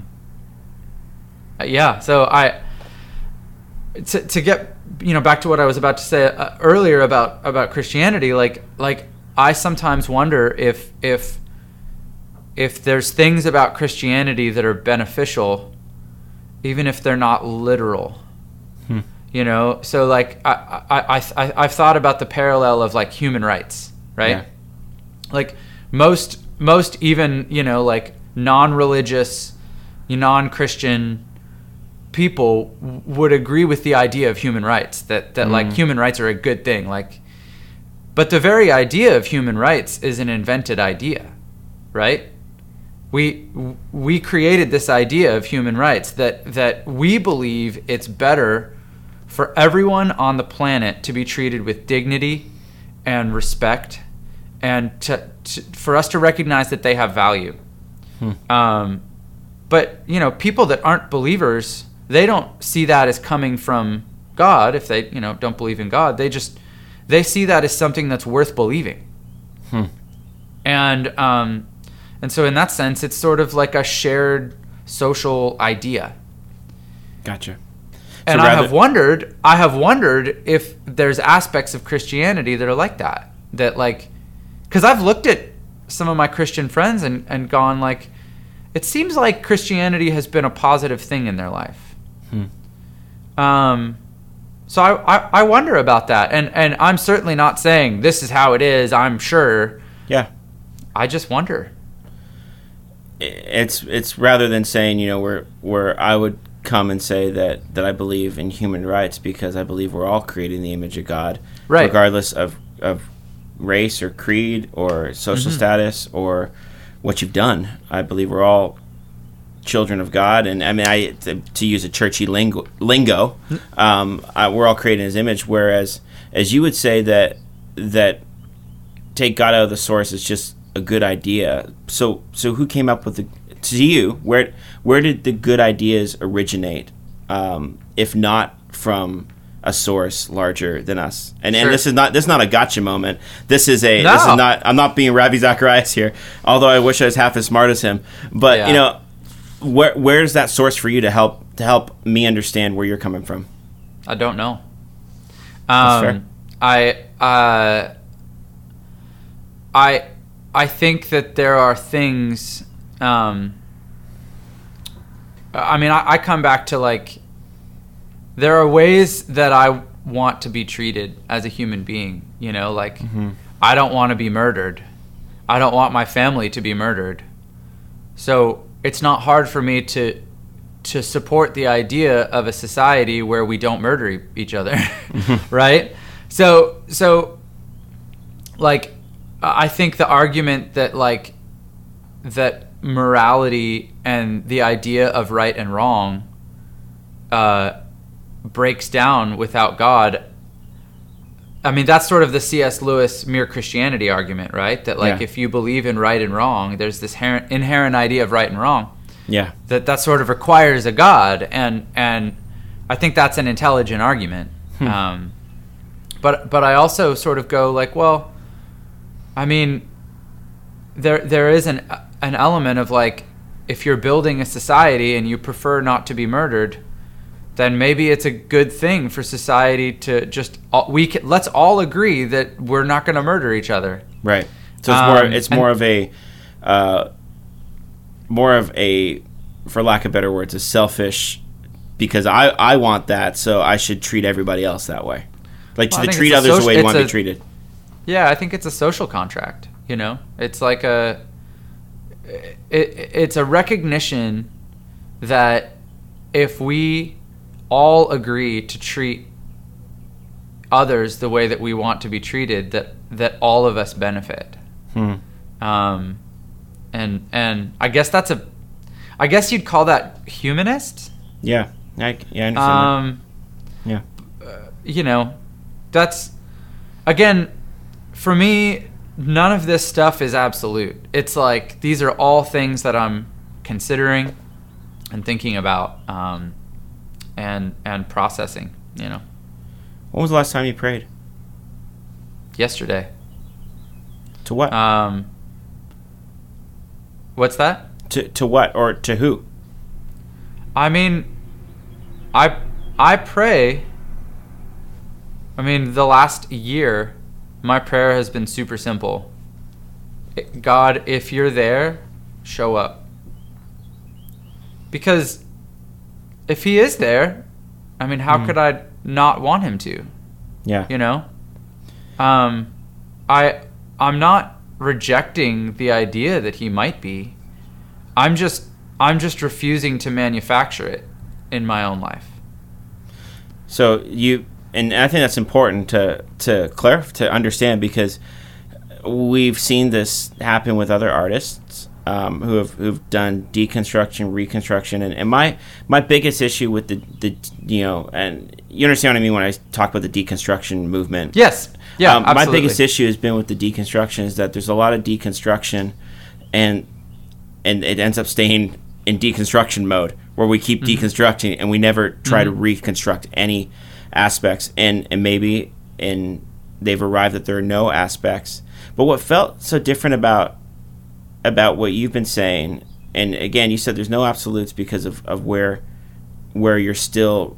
yeah, so I to to get, you know, back to what I was about to say uh, earlier about about Christianity, like like I sometimes wonder if if if there's things about Christianity that are beneficial, even if they're not literal. Hmm. You know, so like I, I, I, I've thought about the parallel of like human rights, right? Yeah. Like most, most even, you know, like non-religious, non-Christian people w- would agree with the idea of human rights, that, that mm. like human rights are a good thing. Like, but the very idea of human rights is an invented idea, right? We we created this idea of human rights that that we believe it's better for everyone on the planet to be treated with dignity and respect, and to, to for us to recognize that they have value. Hmm. Um, but you know, people that aren't believers, they don't see that as coming from God. If they you know don't believe in God, they just they see that as something that's worth believing. Hmm. And um, and so in that sense, it's sort of like a shared social idea. Gotcha. And so I rather- have wondered, I have wondered if there's aspects of Christianity that are like that. That like, because I've looked at some of my Christian friends and, and gone like, it seems like Christianity has been a positive thing in their life. Hmm. Um, so I, I, I wonder about that. And, and I'm certainly not saying this is how it is, I'm sure. Yeah. I just wonder. It's it's rather than saying, you know, where where I would come and say that, that I believe in human rights because I believe we're all created in the image of God, right, regardless of, of race or creed or social mm-hmm. status or what you've done. I believe we're all children of God, and I mean, I to, to use a churchy lingo, lingo um, I, we're all created in His image. Whereas, as you would say that that take God out of the source is just a good idea. So, so who came up with the? To you, where where did the good ideas originate, um, if not from a source larger than us? And sure. and this is not this is not a gotcha moment. This is a no. this is not. I'm not being Ravi Zacharias here. Although I wish I was half as smart as him. But yeah. you know, where where's that source for you to help to help me understand where you're coming from? I don't know. That's fair. Um, I uh, I I think that there are things. Um, I mean, I, I come back to like, there are ways that I want to be treated as a human being, you know, like mm-hmm. I don't want to be murdered. I don't want my family to be murdered. So it's not hard for me to to support the idea of a society where we don't murder e- each other, mm-hmm. right? So, so like, I think the argument that like, that morality and the idea of right and wrong uh, breaks down without God. I mean, that's sort of the C S Lewis Mere Christianity argument, right? That like, yeah. if you believe in right and wrong, there's this inherent, inherent idea of right and wrong. Yeah. That that sort of requires a God, and and I think that's an intelligent argument. Hmm. Um, but but I also sort of go like, well, I mean, there there is an an element of like, if you're building a society and you prefer not to be murdered, then maybe it's a good thing for society to just we can, let's all agree that we're not going to murder each other. Right. So it's more um, it's more of a uh, more of a, for lack of better words, a selfish, because I, I want that, so I should treat everybody else that way. Like well, to treat others social, the way you want to be treated. Yeah, I think it's a social contract, you know? It's like a It, it's a recognition that if we all agree to treat others the way that we want to be treated, that that all of us benefit. Hmm. Um, and and I guess that's a, I guess you'd call that humanist. Yeah, I, yeah, I understand Um, that. Yeah. uh, you know, that's, again, for me, none of this stuff is absolute. It's like, these are all things that I'm considering and thinking about, um, and and processing, you know. When was the last time you prayed? Yesterday. To what? Um, what's that? to to what or to who? I mean, I I pray. I mean, the last year, my prayer has been super simple. God, if you're there, show up. Because if he is there, I mean, how mm. could I not want him to? Yeah. You know? Um, I, I'm not rejecting the idea that he might be. I'm just, I'm just refusing to manufacture it in my own life. So you, and I think that's important to, to clarify, to understand, because we've seen this happen with other artists um, who have who've done deconstruction, reconstruction, and, and my my biggest issue with the, the you know, and you understand what I mean when I talk about the deconstruction movement. Yes, yeah, um, absolutely. My biggest issue has been with the deconstruction is that there's a lot of deconstruction, and and it ends up staying in deconstruction mode where we keep mm-hmm. deconstructing and we never try mm-hmm. to reconstruct any aspects, and and maybe and they've arrived that there are no aspects. But what felt so different about about what you've been saying, and again, you said there's no absolutes because of, of where where you're still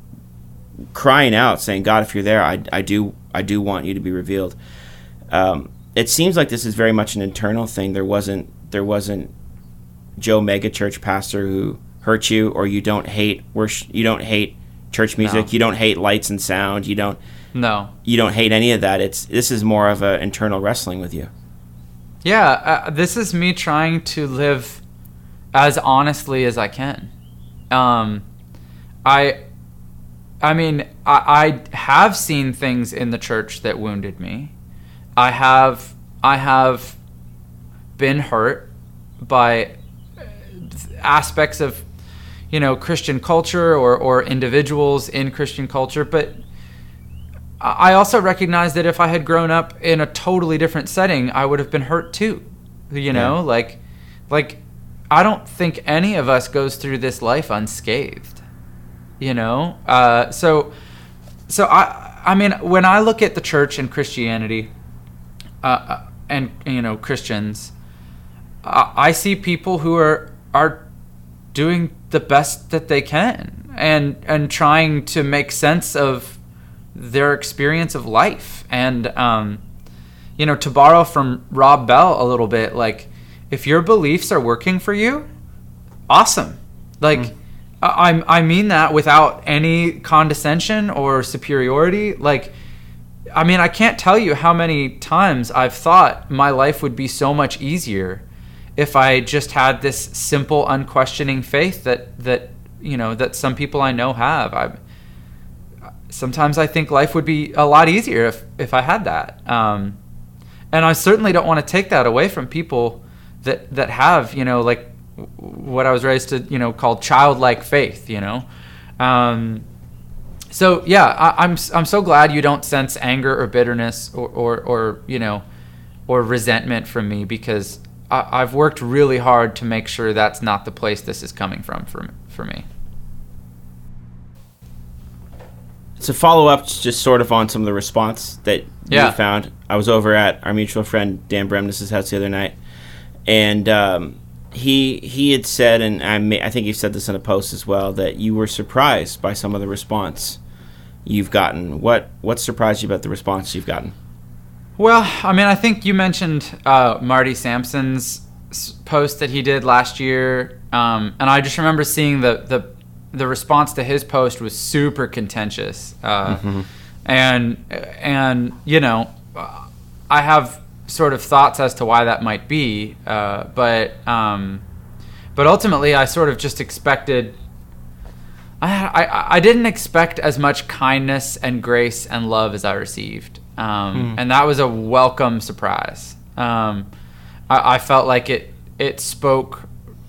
crying out, saying, God, if you're there, I, I do I do want you to be revealed. Um, it seems like this is very much an internal thing. There wasn't there wasn't Joe megachurch pastor who hurt you, or you don't hate worship, you don't hate church music, no. you don't hate lights and sound, you don't no you don't hate any of that. It's this is more of an internal wrestling with you. Yeah, uh, this is me trying to live as honestly as I can. Um, I, I mean, I, I have seen things in the church that wounded me. I have, I have been hurt by aspects of, you know, Christian culture or, or individuals in Christian culture, but I also recognize that if I had grown up in a totally different setting, I would have been hurt too. You know, yeah. like, like, I don't think any of us goes through this life unscathed. You know, uh, so, so I, I mean, when I look at the church and Christianity, uh, and you know, Christians, uh, I see people who are are doing the best that they can and and trying to make sense of their experience of life. And um you know, to borrow from Rob Bell a little bit, like, if your beliefs are working for you, awesome. Like mm. I I mean that without any condescension or superiority. Like, I mean, I can't tell you how many times I've thought my life would be so much easier if I just had this simple, unquestioning faith that that you know that some people I know have. I Sometimes I think life would be a lot easier if, if I had that. Um, and I certainly don't want to take that away from people that, that have, you know, like what I was raised to, you know, call childlike faith, you know. Um, so, yeah, I, I'm I'm so glad you don't sense anger or bitterness or, or, or you know, or resentment from me, because I, I've worked really hard to make sure that's not the place this is coming from for, for me. To follow up just sort of on some of the response that yeah. you found, I was over at our mutual friend Dan Bremnes' house the other night, and um, he he had said, and I, may, I think you said this in a post as well, that you were surprised by some of the response you've gotten. What what surprised you about the response you've gotten? Well, I mean, I think you mentioned uh, Marty Sampson's post that he did last year, um, and I just remember seeing the the the response to his post was super contentious. Uh, mm-hmm. And, and, you know, I have sort of thoughts as to why that might be. Uh, but, um, but ultimately I sort of just expected, I, I I didn't expect as much kindness and grace and love as I received, um, mm. and that was a welcome surprise. Um, I, I felt like it it spoke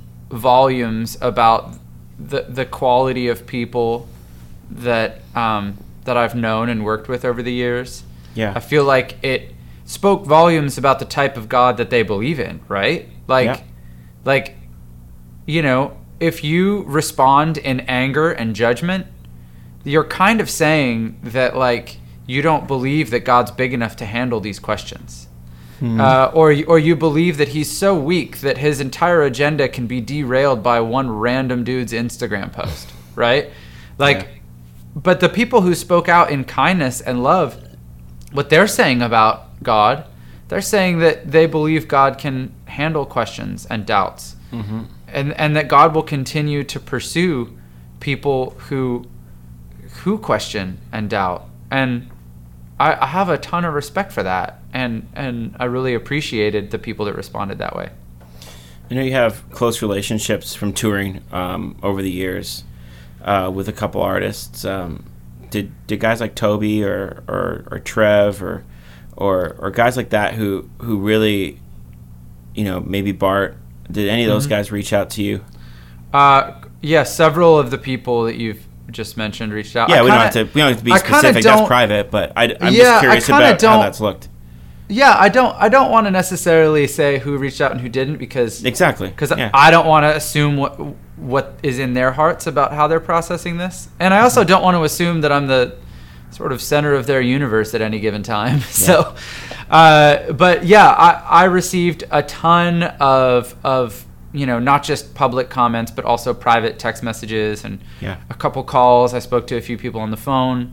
volumes about the the quality of people that um, that I've known and worked with over the years. Yeah, I feel like it spoke volumes about the type of God that they believe in, right? Like, yeah. like, you know, if you respond in anger and judgment, you're kind of saying that, like, you don't believe that God's big enough to handle these questions. Hmm. Uh, or, or you believe that he's so weak that his entire agenda can be derailed by one random dude's Instagram post, right? Like, yeah. But the people who spoke out in kindness and love, what they're saying about God, they're saying that they believe God can handle questions and doubts, mm-hmm. and and that God will continue to pursue people who who question and doubt. And I, I have a ton of respect for that, and and I really appreciated the people that responded that way. I know you have close relationships from touring um, over the years uh, with a couple artists. Um, did did guys like Toby or or, or Trev or Or, or guys like that who, who really, you know, maybe Bart, did any of those mm-hmm. guys reach out to you? Uh, yeah, several of the people that you've just mentioned reached out. Yeah, I we, kinda, don't have to, we don't have to be specific. That's private, but I, I'm yeah, just curious about don't, how that's looked. Yeah, I don't I don't want to necessarily say who reached out and who didn't because exactly because yeah. I don't want to assume what what is in their hearts about how they're processing this, and I also don't want to assume that I'm the sort of center of their universe at any given time. Yeah. So, uh, but yeah, I, I received a ton of, of, you know, not just public comments, but also private text messages and yeah. a couple calls. I spoke to a few people on the phone.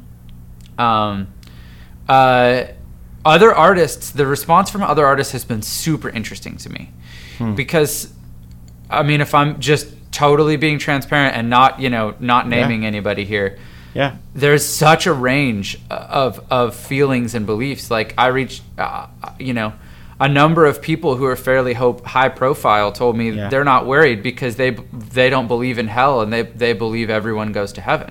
Um, uh, other artists, the response from other artists has been super interesting to me hmm. because, I mean, if I'm just totally being transparent and not, you know, not naming yeah. anybody here, yeah, there's such a range of of feelings and beliefs. Like I reached, uh, you know, a number of people who are fairly hope, high profile told me yeah. they're not worried because they they don't believe in hell and they they believe everyone goes to heaven,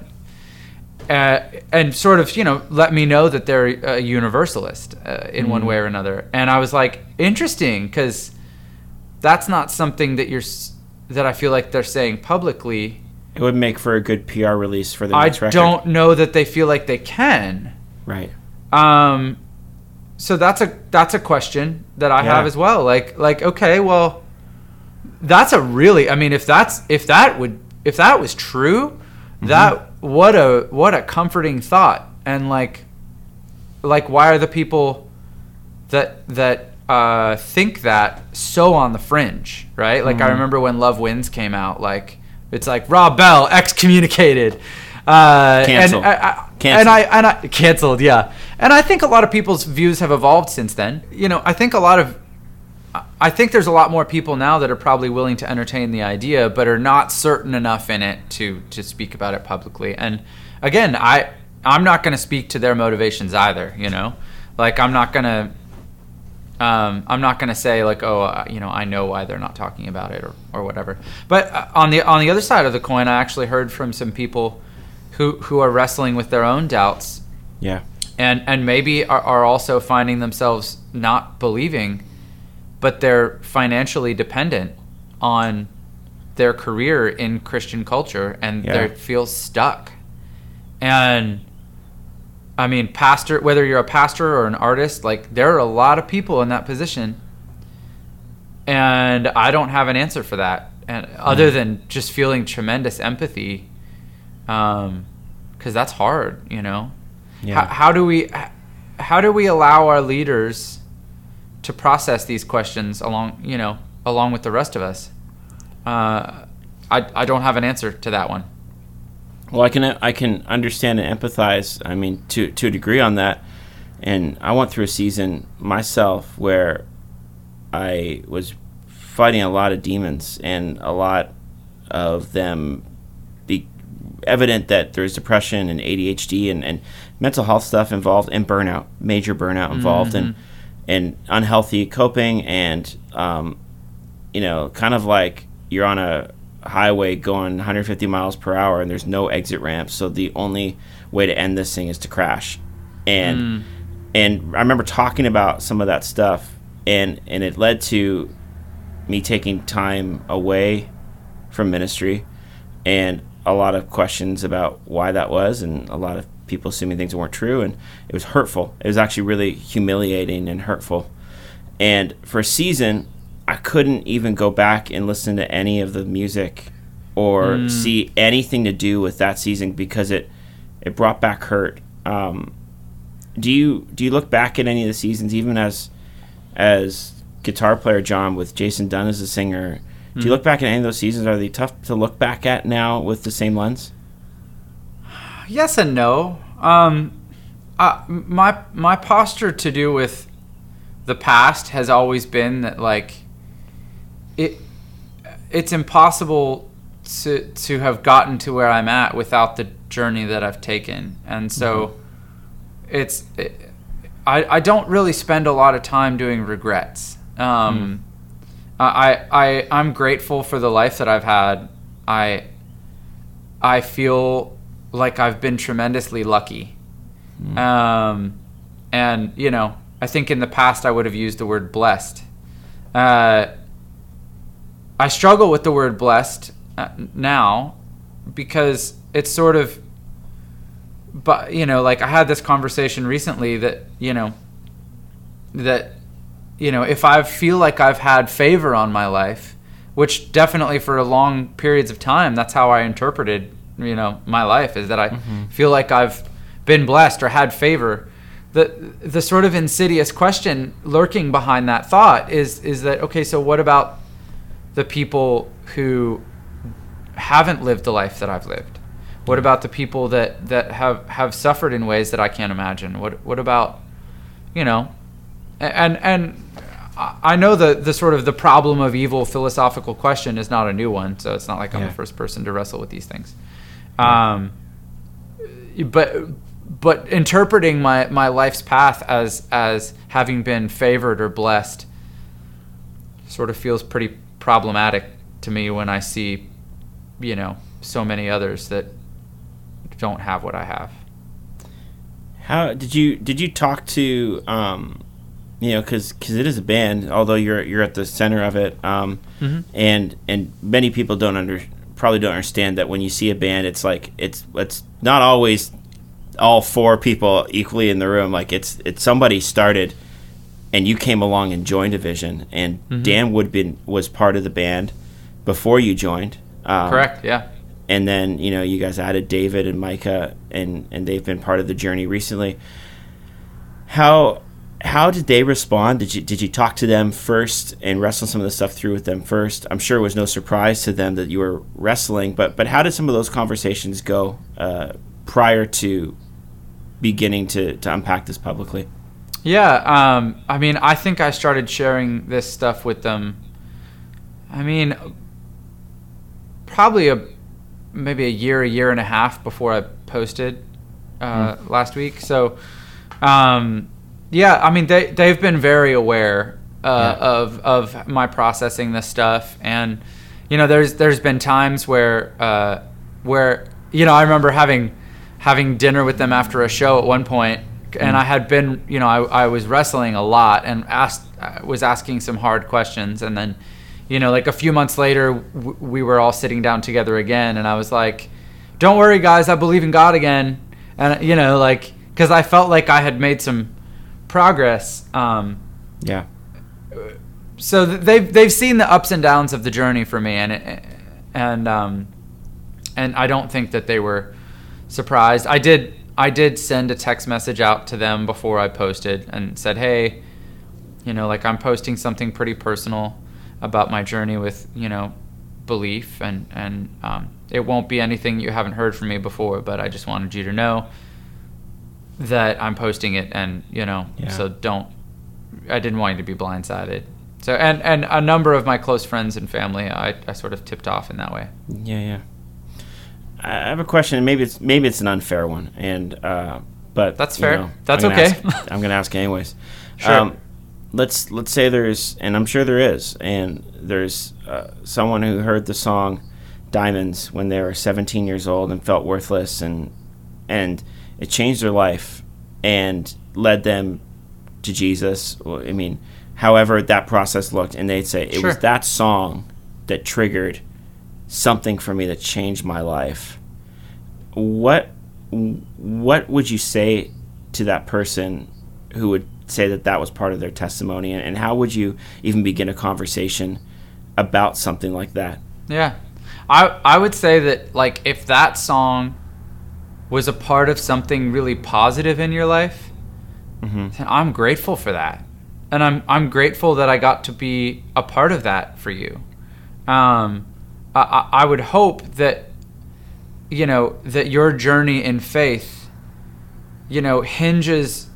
uh, and sort of you know let me know that they're a universalist uh, in mm. one way or another. And I was like, interesting, because that's not something that you're that I feel like they're saying publicly. It would make for a good P R release for the next I record. don't know that they feel like they can. Right. Um, so that's a that's a question that I yeah. have as well. Like like okay, well, that's a really. I mean, if that's if that would if that was true, mm-hmm. that what a what a comforting thought. And like like why are the people that that uh, think that so on the fringe, right? Like mm-hmm. I remember when Love Wins came out, like. It's like Rob Bell excommunicated, uh, canceled, and I, I, canceled, and I and I canceled. Yeah, and I think a lot of people's views have evolved since then. You know, I think a lot of, I think there's a lot more people now that are probably willing to entertain the idea, but are not certain enough in it to to speak about it publicly. And again, I I'm not going to speak to their motivations either. You know, like I'm not going to. Um, I'm not going to say like, oh, uh, you know, I know why they're not talking about it or, or whatever. But uh, on the on the other side of the coin, I actually heard from some people who who are wrestling with their own doubts. Yeah. And and maybe are, are also finding themselves not believing, but they're financially dependent on their career in Christian culture, and yeah. they feel stuck. And I mean, pastor, whether you're a pastor or an artist, like there are a lot of people in that position, and I don't have an answer for that, and mm. other than just feeling tremendous empathy, um, because that's hard, you know. Yeah. How, how do we, how do we allow our leaders to process these questions along, you know, along with the rest of us? Uh, I I don't have an answer to that one. Well, I can I can understand and empathize. I mean, to to a degree on that. And I went through a season myself where I was fighting a lot of demons, and a lot of them be evident that there's depression and A D H D and, and mental health stuff involved, and burnout, major burnout involved, mm-hmm. and and unhealthy coping, and um, you know, kind of like you're on a highway going one hundred fifty miles per hour, and there's no exit ramp, so the only way to end this thing is to crash. And mm. and I remember talking about some of that stuff, and and it led to me taking time away from ministry, and a lot of questions about why that was, and a lot of people assuming things weren't true, and it was hurtful. It was actually really humiliating and hurtful. And for a season, I couldn't even go back and listen to any of the music or mm. see anything to do with that season because it it brought back hurt. Um, do you do you look back at any of the seasons, even as as guitar player John, with Jason Dunn as a singer? Do you look back at any of those seasons? Are they tough to look back at now with the same lens? Yes and no. Um, uh, my my posture to do with the past has always been that, like, it it's impossible to to have gotten to where I'm at without the journey that I've taken, and so mm-hmm. it's it, I I don't really spend a lot of time doing regrets. Um, mm. I, I, I'm grateful for the life that I've had. I, I feel like I've been tremendously lucky. Mm. Um, and, you know, I think in the past I would have used the word blessed. Uh, I struggle with the word blessed now because it's sort of, but, you know, like I had this conversation recently that, you know, that, you know, if I feel like I've had favor on my life, which definitely for a long periods of time, that's how I interpreted, you know, my life, is that I mm-hmm. feel like I've been blessed or had favor. The the sort of insidious question lurking behind that thought is is that, okay, so what about the people who haven't lived the life that I've lived? What about the people that, that have, have suffered in ways that I can't imagine? What what about, you know, and and I know the, the sort of the problem of evil philosophical question is not a new one, so it's not like I'm yeah. the first person to wrestle with these things. Yeah. Um, but but interpreting my, my life's path as as having been favored or blessed sort of feels pretty problematic to me when I see, you know, so many others that don't have what I have. How did you did you talk to um you know, because it is a band, although you're you're at the center of it, um, mm-hmm. and and many people don't under probably don't understand that when you see a band, it's like it's it's not always all four people equally in the room. Like it's it's somebody started, and you came along and joined a vision. And mm-hmm. Dan Woodbin was part of the band before you joined. Um, Correct. Yeah. And then you know you guys added David and Micah, and and they've been part of the journey recently. How How did they respond? Did you did you talk to them first and wrestle some of the stuff through with them first? I'm sure it was no surprise to them that you were wrestling, but but how did some of those conversations go uh, prior to beginning to, to unpack this publicly? Yeah, um, I mean, I think I started sharing this stuff with them, I mean, probably a maybe a year, a year and a half before I posted uh, mm. last week. So, um yeah, I mean, they, they've been very aware uh, yeah. of of my processing this stuff. And, you know, there's there's been times where, uh, where you know, I remember having having dinner with them after a show at one point, and mm. I had been, you know, I, I was wrestling a lot and asked was asking some hard questions. And then, you know, like a few months later, w- we were all sitting down together again, and I was like, don't worry, guys, I believe in God again. And, you know, like, because I felt like I had made some progress. Um, yeah. So they've they've seen the ups and downs of the journey for me, and it, and um, and I don't think that they were surprised. I did I did send a text message out to them before I posted and said, hey, you know, like I'm posting something pretty personal about my journey with, you know, belief, and and um, it won't be anything you haven't heard from me before, but I just wanted you to know that I'm posting it, and you know, yeah. so don't. I didn't want you to be blindsided. So, and and a number of my close friends and family, I, I sort of tipped off in that way. Yeah, yeah. I have a question. Maybe it's maybe it's an unfair one, and uh, but that's fair. You know, that's I'm okay. Ask, I'm going to ask anyways. Sure. Um, let's let's say there's, and I'm sure there is, and there's uh, someone who heard the song diamonds when they were seventeen years old and felt worthless, and and it changed their life and led them to Jesus. I mean, however that process looked, and they'd say, it Sure. was that song that triggered something for me that changed my life. What what would you say to that person who would say that that was part of their testimony, and, and how would you even begin a conversation about something like that? Yeah. I I would say that, like, if that song was a part of something really positive in your life, Mm-hmm. then I'm grateful for that. And I'm I'm grateful that I got to be a part of that for you. Um, I, I I would hope that, you know, that your journey in faith, you know, hinges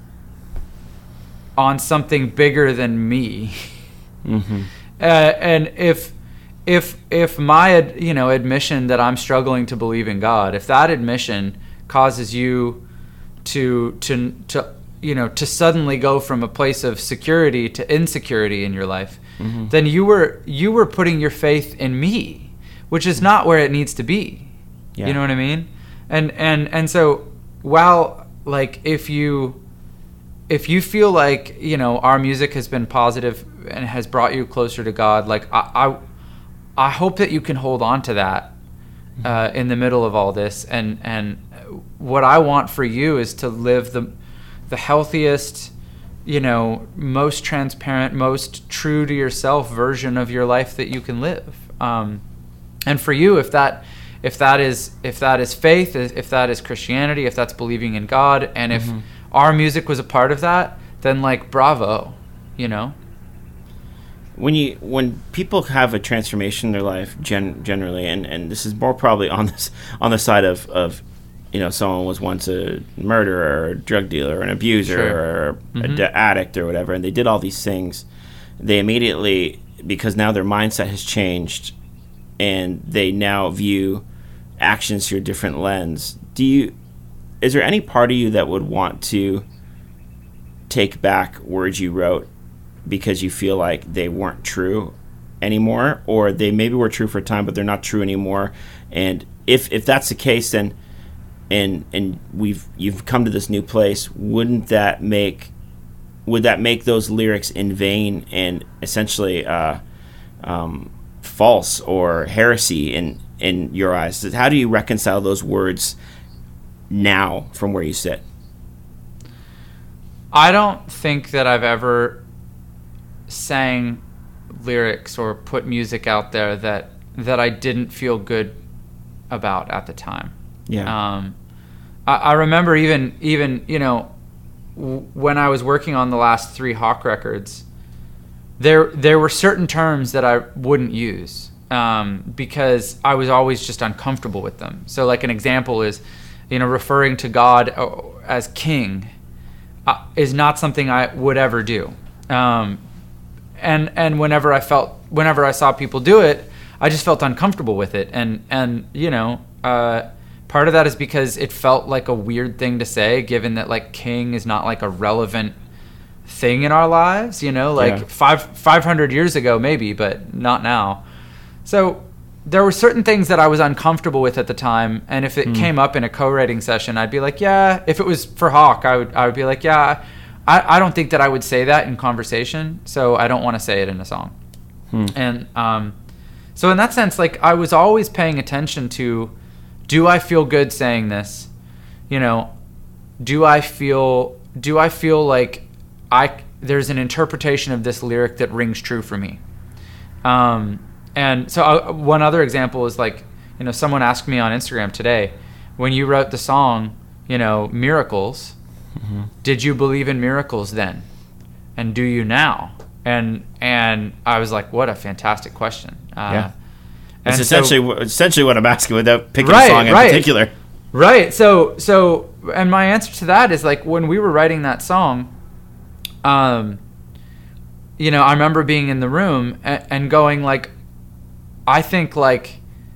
on something bigger than me. Mm-hmm. Uh, and if if if my ad, you know admission that I'm struggling to believe in God, if that admission causes you to to to you know to suddenly go from a place of security to insecurity in your life, Mm-hmm. then you were you were putting your faith in me, which is not where it needs to be. Yeah. You know what I mean? And and and so, while, like, if you if you feel like, you know, our music has been positive and has brought you closer to God, like, I I, I hope that you can hold on to that uh, in the middle of all this. And and what I want for you is to live the the healthiest, you know, most transparent, most true to yourself version of your life that you can live. Um, and for you, if that if that is if that is faith, if that is Christianity, if that's believing in God, and if Mm-hmm. our music was a part of that, then, like, bravo, you know. When you when people have a transformation in their life, gen, generally, and, and this is more probably on this on the side of, of you know, someone was once a murderer or a drug dealer or an abuser Sure. or Mhm. a d- addict or whatever, and they did all these things, they immediately, because now their mindset has changed and they now view actions through a different lens. Do you is there any part of you that would want to take back words you wrote because you feel like they weren't true anymore, or they maybe were true for a time but they're not true anymore? And if if that's the case, then and and we've you've come to this new place, wouldn't that make would that make those lyrics in vain and essentially uh, um, false or heresy in in your eyes? How do you reconcile those words now from where you sit? I don't think that I've ever sang lyrics or put music out there that that I didn't feel good about at the time. Yeah. Um, I, I remember even even you know w- when I was working on the last three Hawk records, there there were certain terms that I wouldn't use um, because I was always just uncomfortable with them. So, like, an example is, you know, referring to God as King uh, is not something I would ever do. Um, and and whenever I felt whenever I saw people do it, I just felt uncomfortable with it. And and you know. Uh, Part of that is because it felt like a weird thing to say, given that, like, king is not, like, a relevant thing in our lives, you know, like Yeah. five five hundred years ago maybe, but not now. So there were certain things that I was uncomfortable with at the time, and if it Mm. came up in a co-writing session, I'd be like, yeah. If it was for Hawk, I would I would be like, yeah. I, I don't think that I would say that in conversation, so I don't want to say it in a song. Hmm. And um, so in that sense, like, I was always paying attention to, do I feel good saying this? You know, do I feel do I feel like I there's an interpretation of this lyric that rings true for me? Um, and so I, one other example is, like, you know, someone asked me on Instagram today, when you wrote the song, you know, Miracles, Mm-hmm. did you believe in miracles then? And do you now? And and I was like, what a fantastic question. Uh, Yeah. and It's so- essentially wh- essentially what I'm asking without picking Right, a song in right. particular. Right. So so and my answer to that is, like, when we were writing that song, um you know, I remember being in the room and, and going, like, I think like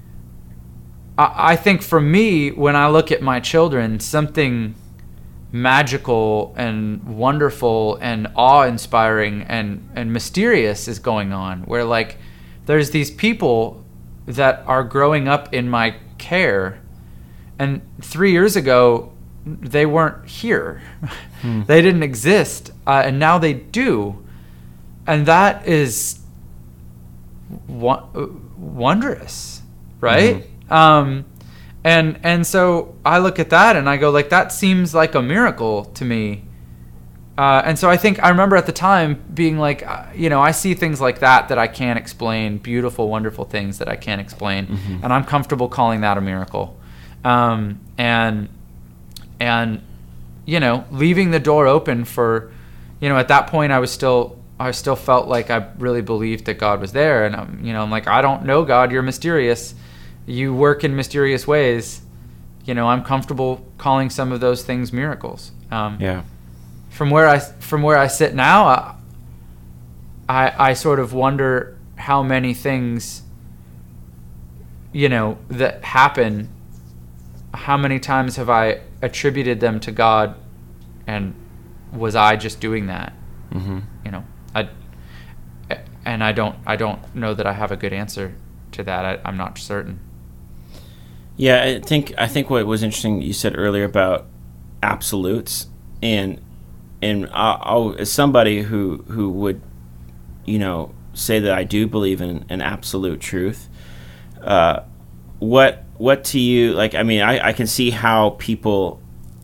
I, I think for me, when I look at my children, something magical and wonderful and awe-inspiring and and mysterious is going on, where, like, there's these people that are growing up in my care, and three years ago they weren't here. Hmm. They didn't exist, uh, and now they do, and that is wo- wondrous, right? Mm-hmm. Um, and and so I look at that and I go, like, that seems like a miracle to me. Uh, and so I think I remember at the time being like, uh, you know, I see things like that that I can't explain, beautiful, wonderful things that I can't explain, mm-hmm. and I'm comfortable calling that a miracle. Um, and and you know, leaving the door open for, you know, at that point I was still I still felt like I really believed that God was there, and I'm, you know, I'm like, I don't know, God, you're mysterious, you work in mysterious ways. You know, I'm comfortable calling some of those things miracles. Um, yeah. From where I from where I sit now, I, I I sort of wonder how many things, you know, that happen. How many times have I attributed them to God, and was I just doing that? Mm-hmm. You know, I and I don't I don't know that I have a good answer to that. I, I'm not certain. Yeah, I think I think what was interesting you said earlier about absolutes, and and I'll, I'll, as somebody who who would, you know, say that I do believe in an absolute truth, uh, what what to you, like, I mean, I, I can see how people,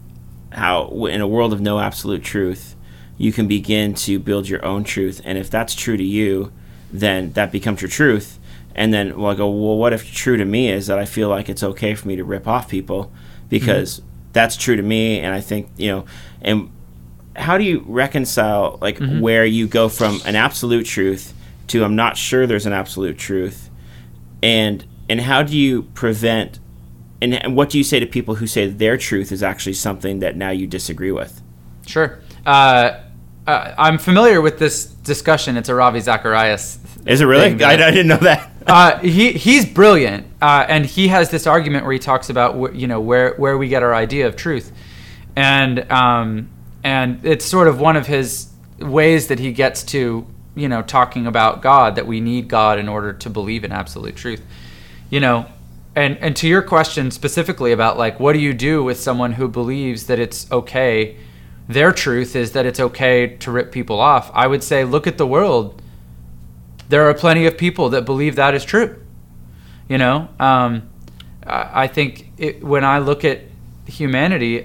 how in a world of no absolute truth, you can begin to build your own truth, and if that's true to you, then that becomes your truth. And then, well, I go, well, what if true to me is that I feel like it's okay for me to rip off people because mm-hmm. that's true to me, and I think, you know, and how do you reconcile, like, mm-hmm. where you go from an absolute truth to I'm not sure there's an absolute truth, and and how do you prevent, and, and what do you say to people who say their truth is actually something that now you disagree with? Sure. Uh, uh, I'm familiar with this discussion. It's a Ravi Zacharias. Is it really? I, I didn't know that. uh, he he's brilliant, uh, and he has this argument where he talks about wh- you know where where we get our idea of truth, and um, and it's sort of one of his ways that he gets to, you know, talking about God, that we need God in order to believe in absolute truth, you know, and and to your question specifically about, like, what do you do with someone who believes that it's okay, their truth is that it's okay to rip people off? I would say, look at the world. There are plenty of people that believe that is true. You know, um, I think it, when I look at humanity,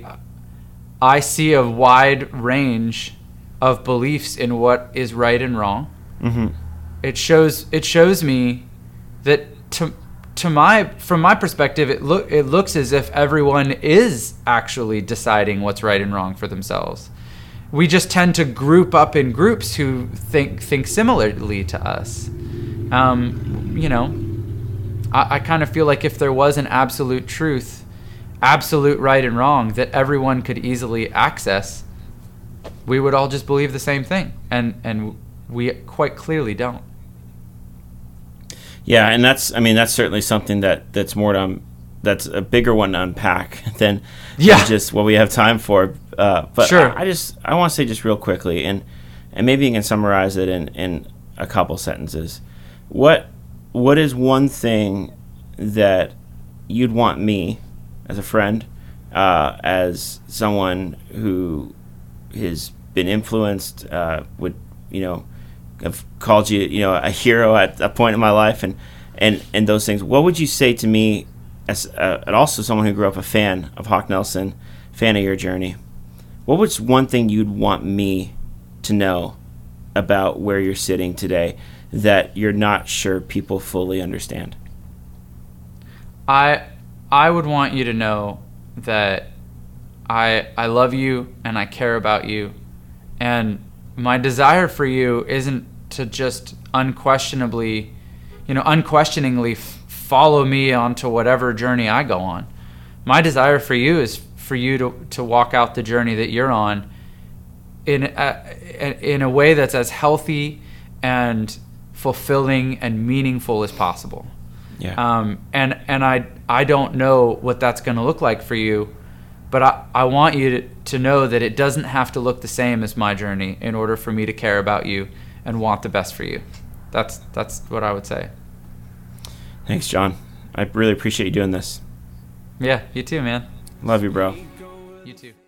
I see a wide range of beliefs in what is right and wrong. Mm-hmm. It shows it shows me that to to my from my perspective, it look it looks as if everyone is actually deciding what's right and wrong for themselves. We just tend to group up in groups who think think similarly to us. Um, you know, I, I kind of feel like if there was an absolute truth, absolute right and wrong that everyone could easily access, we would all just believe the same thing, and and we quite clearly don't. Yeah, and that's I mean that's certainly something that that's more to um, that's a bigger one to unpack than, yeah. than just what we have time for. Uh, but sure. I, I just I want to say just real quickly, and and maybe you can summarize it in, in a couple sentences. What what is one thing that you'd want me, as a friend, uh, as someone who has been influenced, uh, would you know, have called you you know a hero at a point in my life, and and, and those things. What would you say to me, as uh, and also someone who grew up a fan of Hawk Nelson, fan of your journey? What was one thing you'd want me to know about where you're sitting today that you're not sure people fully understand? I I would want you to know that I I love you and I care about you, and my desire for you isn't to just unquestionably, you know, unquestioningly f- follow me onto whatever journey I go on. My desire for you is for you to, to walk out the journey that you're on in a, in a way that's as healthy and fulfilling and meaningful as possible. Yeah. Um, and and I I don't know what that's going to look like for you, but I, I want you to, to know that it doesn't have to look the same as my journey in order for me to care about you and want the best for you. That's that's what I would say. Thanks, John. I really appreciate you doing this. Yeah, you too, man. Love you, bro. You too.